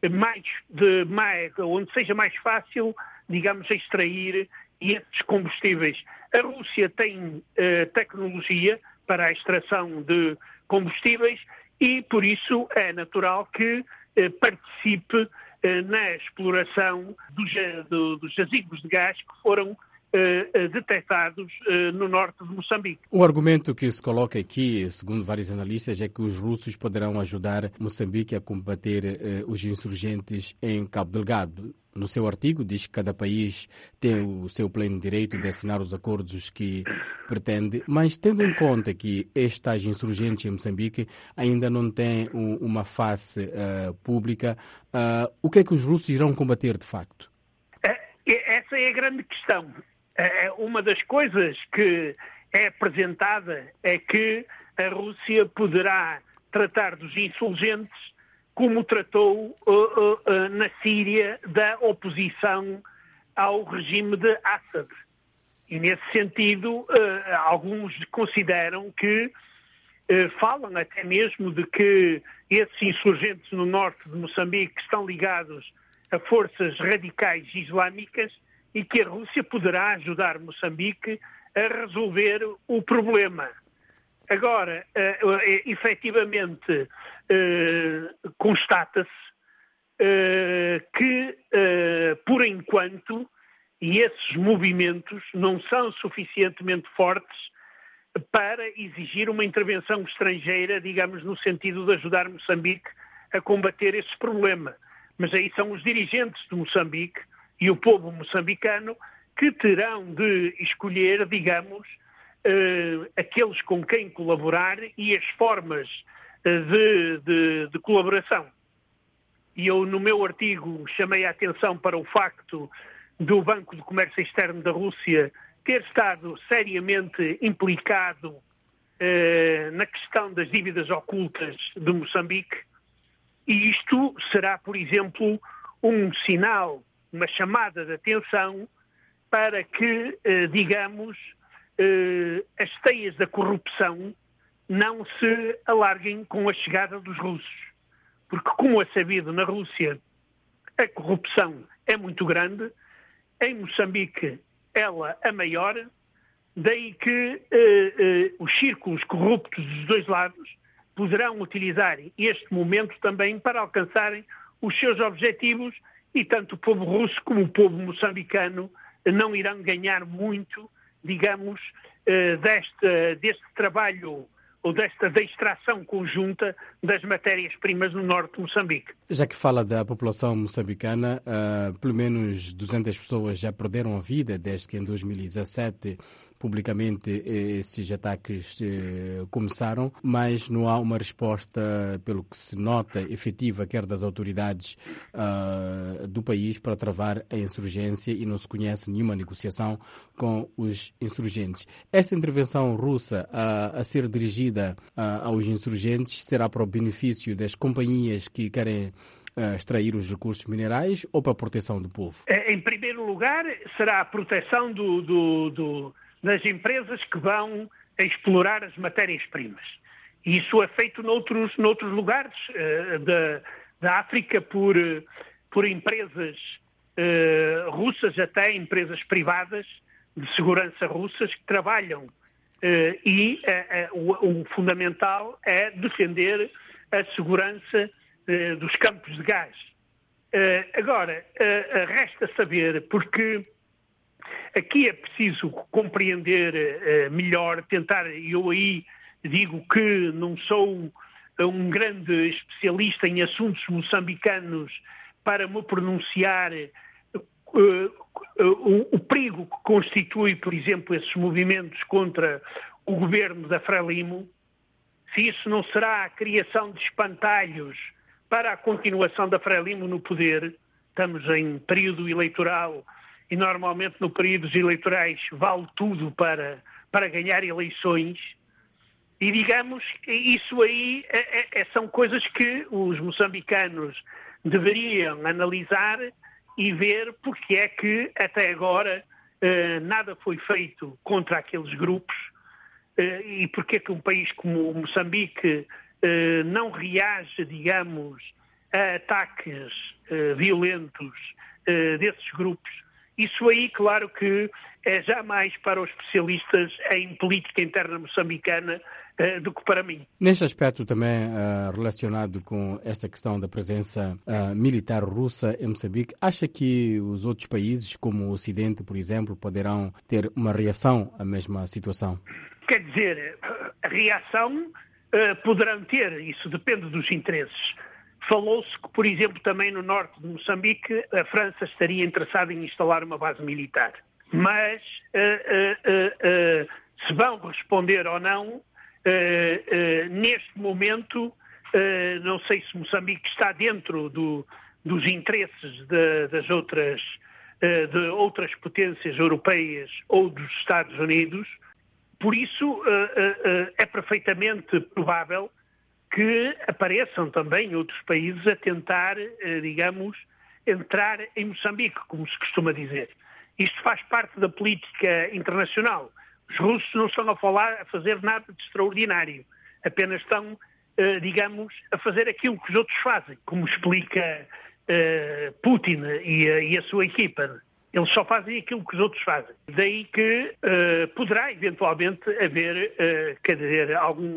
S21: onde seja mais fácil, digamos, extrair esses combustíveis. A Rússia tem tecnologia para a extração de combustíveis e, por isso, é natural que participe na exploração dos jazigos de gás que foram detectados no norte de Moçambique.
S1: O argumento que se coloca aqui, segundo vários analistas, é que os russos poderão ajudar Moçambique a combater os insurgentes em Cabo Delgado. No seu artigo diz que cada país tem o seu pleno direito de assinar os acordos que pretende, mas tendo em conta que estes insurgentes em Moçambique ainda não têm uma face pública, o que é que os russos irão combater de facto?
S21: Essa é a grande questão. Uma das coisas que é apresentada é que a Rússia poderá tratar dos insurgentes como tratou na Síria da oposição ao regime de Assad. E, nesse sentido, alguns consideram que, falam até mesmo de que esses insurgentes no norte de Moçambique estão ligados a forças radicais islâmicas e que a Rússia poderá ajudar Moçambique a resolver o problema. Agora, efetivamente, constata-se que, por enquanto, esses movimentos não são suficientemente fortes para exigir uma intervenção estrangeira, digamos, no sentido de ajudar Moçambique a combater esse problema. Mas aí são os dirigentes de Moçambique e o povo moçambicano que terão de escolher, digamos, aqueles com quem colaborar e as formas de colaboração. E eu, no meu artigo, chamei a atenção para o facto do Banco de Comércio Externo da Rússia ter estado seriamente implicado na questão das dívidas ocultas de Moçambique. E isto será, por exemplo, um sinal, uma chamada de atenção para que, digamos, as teias da corrupção não se alarguem com a chegada dos russos. Porque, como é sabido, na Rússia a corrupção é muito grande, em Moçambique ela a maior, daí que os círculos corruptos dos dois lados poderão utilizar este momento também para alcançarem os seus objetivos e tanto o povo russo como o povo moçambicano não irão ganhar muito, digamos, deste trabalho ou da extração conjunta das matérias-primas no norte de Moçambique.
S1: Já que fala da população moçambicana, pelo menos 200 pessoas já perderam a vida desde que em 2017 publicamente esses ataques começaram, mas não há uma resposta, pelo que se nota, efetiva, quer das autoridades do país para travar a insurgência e não se conhece nenhuma negociação com os insurgentes. Esta intervenção russa a ser dirigida aos insurgentes será para o benefício das companhias que querem extrair os recursos minerais ou para a proteção do povo?
S21: Em primeiro lugar, será a proteção das empresas que vão explorar as matérias-primas. E isso é feito noutros lugares da África por empresas russas, até empresas privadas de segurança russas que trabalham. O fundamental é defender a segurança dos campos de gás. Agora, resta saber, porque aqui é preciso compreender melhor, tentar, eu aí digo que não sou um grande especialista em assuntos moçambicanos para me pronunciar o perigo que constitui, por exemplo, esses movimentos contra o governo da Frelimo, se isso não será a criação de espantalhos para a continuação da Frelimo no poder. Estamos em período eleitoral e normalmente no períodos eleitorais vale tudo para ganhar eleições. E digamos, isso aí são coisas que os moçambicanos deveriam analisar e ver porque é que até agora nada foi feito contra aqueles grupos e porque é que um país como o Moçambique não reage, digamos, a ataques violentos desses grupos. Isso aí, claro que é já mais para os especialistas em política interna moçambicana do que para mim.
S1: Neste aspecto também relacionado com esta questão da presença militar russa em Moçambique, acha que os outros países, como o Ocidente, por exemplo, poderão ter uma reação à mesma situação?
S21: Quer dizer, a reação poderão ter, isso depende dos interesses. Falou-se que, por exemplo, também no norte de Moçambique, a França estaria interessada em instalar uma base militar. Mas se vão responder ou não, neste momento, não sei se Moçambique está dentro dos interesses de outras potências europeias ou dos Estados Unidos. Por isso, é perfeitamente provável que apareçam também outros países a tentar, digamos, entrar em Moçambique, como se costuma dizer. Isto faz parte da política internacional. Os russos não estão a fazer nada de extraordinário. Apenas estão, digamos, a fazer aquilo que os outros fazem, como explica Putin e a sua equipa. Eles só fazem aquilo que os outros fazem. Daí que poderá, eventualmente, haver, quer dizer,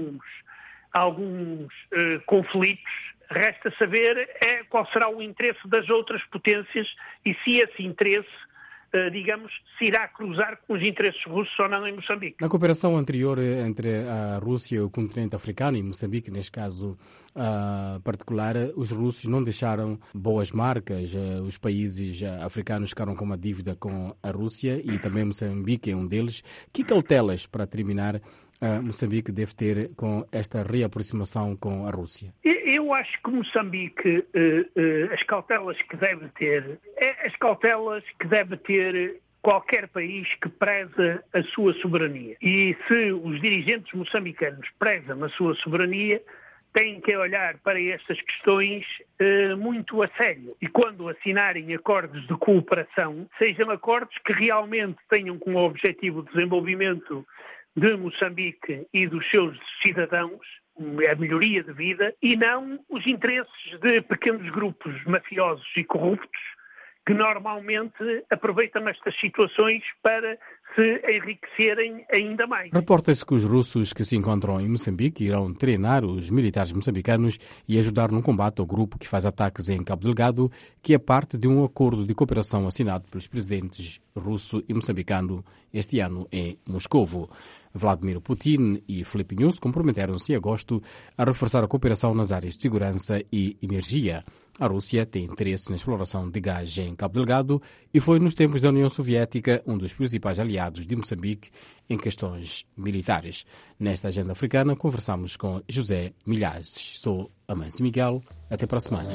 S21: alguns conflitos. Resta saber qual será o interesse das outras potências e se esse interesse, digamos, se irá cruzar com os interesses russos ou não em Moçambique.
S1: Na cooperação anterior entre a Rússia e o continente africano, e Moçambique, neste caso particular, os russos não deixaram boas marcas. Os países africanos ficaram com uma dívida com a Rússia e também Moçambique é um deles. Que cautelas, para terminar, Moçambique deve ter com esta reaproximação com a Rússia?
S21: Eu acho que Moçambique, as cautelas que deve ter, as cautelas que deve ter qualquer país que preza a sua soberania. E se os dirigentes moçambicanos prezam a sua soberania, têm que olhar para estas questões muito a sério. E quando assinarem acordos de cooperação, sejam acordos que realmente tenham como objetivo o desenvolvimento de Moçambique e dos seus cidadãos, a melhoria de vida, e não os interesses de pequenos grupos mafiosos e corruptos que normalmente aproveitam estas situações para se enriquecerem ainda mais.
S1: Reporta-se que os russos que se encontram em Moçambique irão treinar os militares moçambicanos e ajudar no combate ao grupo que faz ataques em Cabo Delgado, que é parte de um acordo de cooperação assinado pelos presidentes russo e moçambicano este ano em Moscovo. Vladimir Putin e Filipe Nunes comprometeram-se em agosto a reforçar a cooperação nas áreas de segurança e energia. A Rússia tem interesse na exploração de gás em Cabo Delgado e foi, nos tempos da União Soviética, um dos principais aliados de Moçambique em questões militares. Nesta agenda africana, conversamos com José Milhazes. Sou Amâncio Miguel. Até para a semana.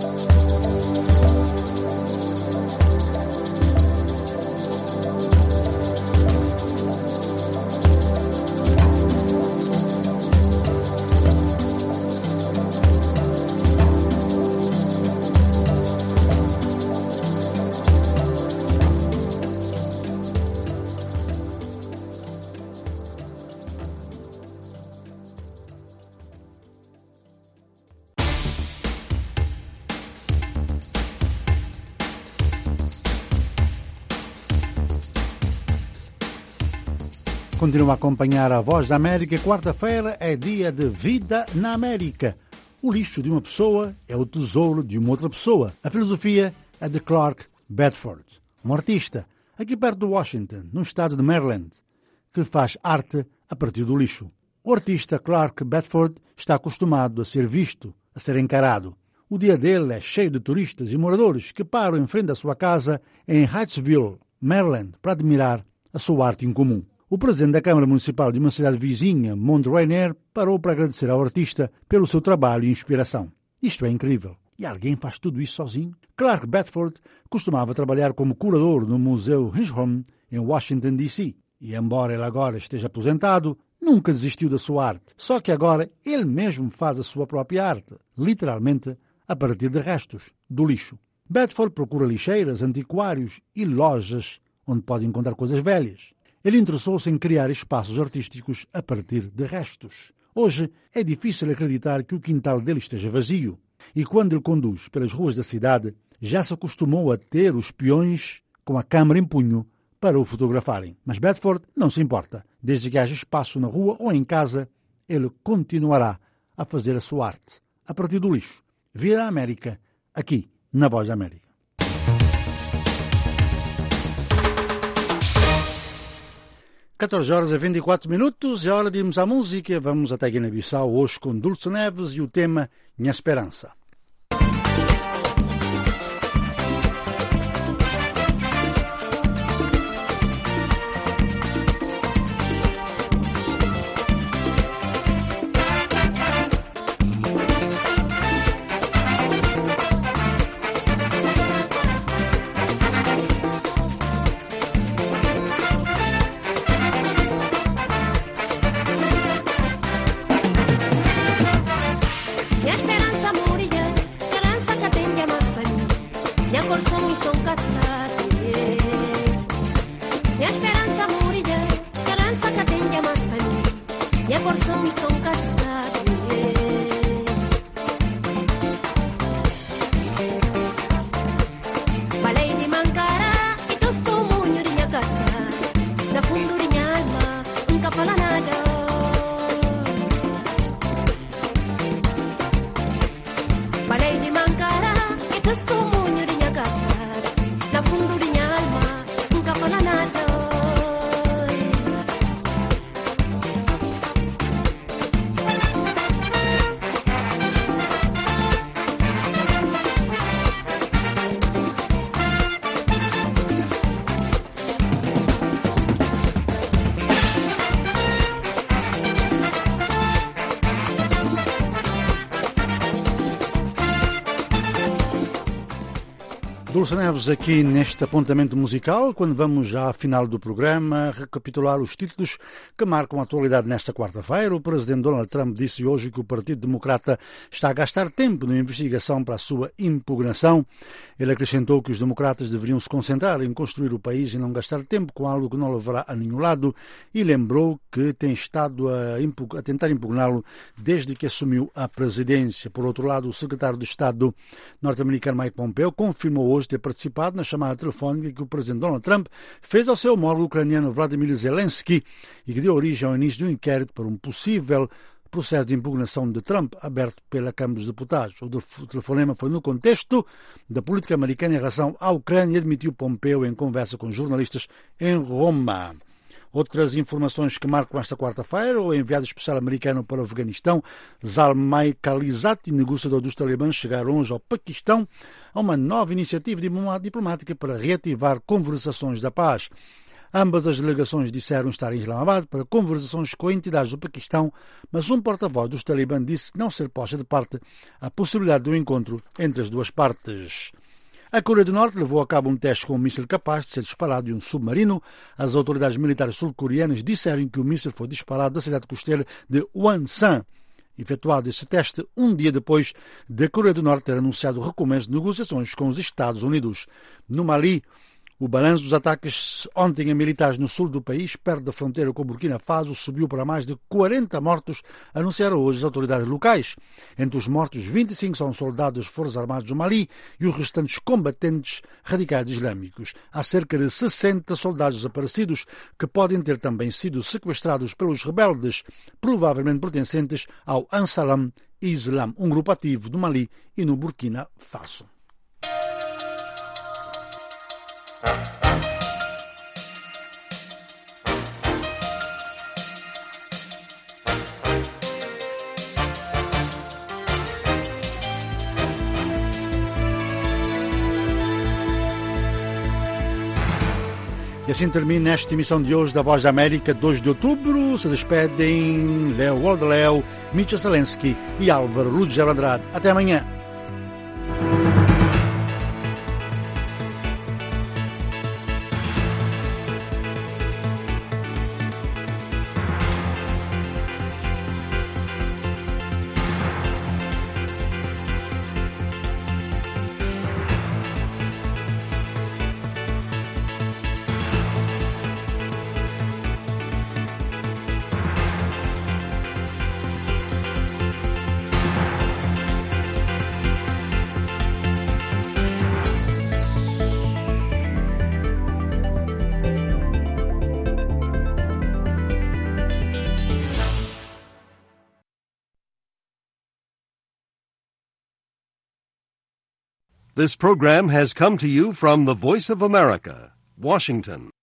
S2: Continua a acompanhar a Voz da América. Quarta-feira é dia de Vida na América. O lixo de uma pessoa é o tesouro de uma outra pessoa. A filosofia é de Clark Bedford, um artista aqui perto de Washington, no estado de Maryland, que faz arte a partir do lixo. O artista Clark Bedford está acostumado a ser visto, a ser encarado. O dia dele é cheio de turistas e moradores que param em frente à sua casa em Hyattsville, Maryland, para admirar a sua arte incomum. O presidente da Câmara Municipal de uma cidade vizinha, Mount Rainier, parou para agradecer ao artista pelo seu trabalho e inspiração. Isto é incrível. E alguém faz tudo isso sozinho? Clark Bedford costumava trabalhar como curador no Museu Hirshhorn, em Washington, D.C. E, embora ele agora esteja aposentado, nunca desistiu da sua arte. Só que agora ele mesmo faz a sua própria arte, literalmente a partir de restos do lixo. Bedford procura lixeiras, antiquários e lojas onde pode encontrar coisas velhas. Ele interessou-se em criar espaços artísticos a partir de restos. Hoje é difícil acreditar que o quintal dele esteja vazio. E quando ele conduz pelas ruas da cidade, já se acostumou a ter os peões com a câmara em punho para o fotografarem. Mas Bedford não se importa. Desde que haja espaço na rua ou em casa, ele continuará a fazer a sua arte a partir do lixo. Vira a América, aqui na Voz da América. 14h24, é hora de irmos à música. Vamos até Guiné-Bissau hoje com Dulce Neves e o tema Minha Esperança. Dulce Neves aqui neste apontamento musical, quando vamos já à final do programa recapitular os títulos que marcam a atualidade nesta quarta-feira. O presidente Donald Trump disse hoje que o Partido Democrata está a gastar tempo na investigação para a sua impugnação. Ele acrescentou que os democratas deveriam se concentrar em construir o país e não gastar tempo com algo que não levará a nenhum lado, e lembrou que tem estado a tentar impugná-lo desde que assumiu a presidência. Por outro lado, o secretário de Estado norte-americano Mike Pompeo confirmou hoje ter participado na chamada telefónica que o presidente Donald Trump fez ao seu homólogo ucraniano Vladimir Zelensky e que deu origem ao início de um inquérito para um possível processo de impugnação de Trump aberto pela Câmara dos Deputados. O telefonema foi no contexto da política americana em relação à Ucrânia, admitiu Pompeo em conversa com jornalistas em Roma. Outras informações que marcam esta quarta-feira: o enviado especial americano para o Afeganistão, Zalmay Khalilzad, negociador dos talibãs, chegaram hoje ao Paquistão a uma nova iniciativa diplomática para reativar conversações da paz. Ambas as delegações disseram estar em Islamabad para conversações com entidades do Paquistão, mas um porta-voz dos talibãs disse não ser posta de parte a possibilidade do encontro entre as duas partes. A Coreia do Norte levou a cabo um teste com um míssil capaz de ser disparado de um submarino. As autoridades militares sul-coreanas disseram que o míssil foi disparado da cidade costeira de Wonsan. Efetuado esse teste um dia depois da Coreia do Norte ter anunciado o recomeço de negociações com os Estados Unidos. No Mali, o balanço dos ataques ontem a militares no sul do país, perto da fronteira com o Burkina Faso, subiu para mais de 40 mortos, anunciaram hoje as autoridades locais. Entre os mortos, 25 são soldados das Forças Armadas do Mali e os restantes combatentes radicais islâmicos. Há cerca de 60 soldados desaparecidos que podem ter também sido sequestrados pelos rebeldes, provavelmente pertencentes ao Ansalam Islam, um grupo ativo do Mali e no Burkina Faso. E assim termina esta emissão de hoje da Voz da América, 2 de outubro. Se despedem Léo Waldelew, Mitchell Zelensky e Álvaro Lugero Andrade. Até amanhã.
S5: This program has come to you from the Voice of America, Washington.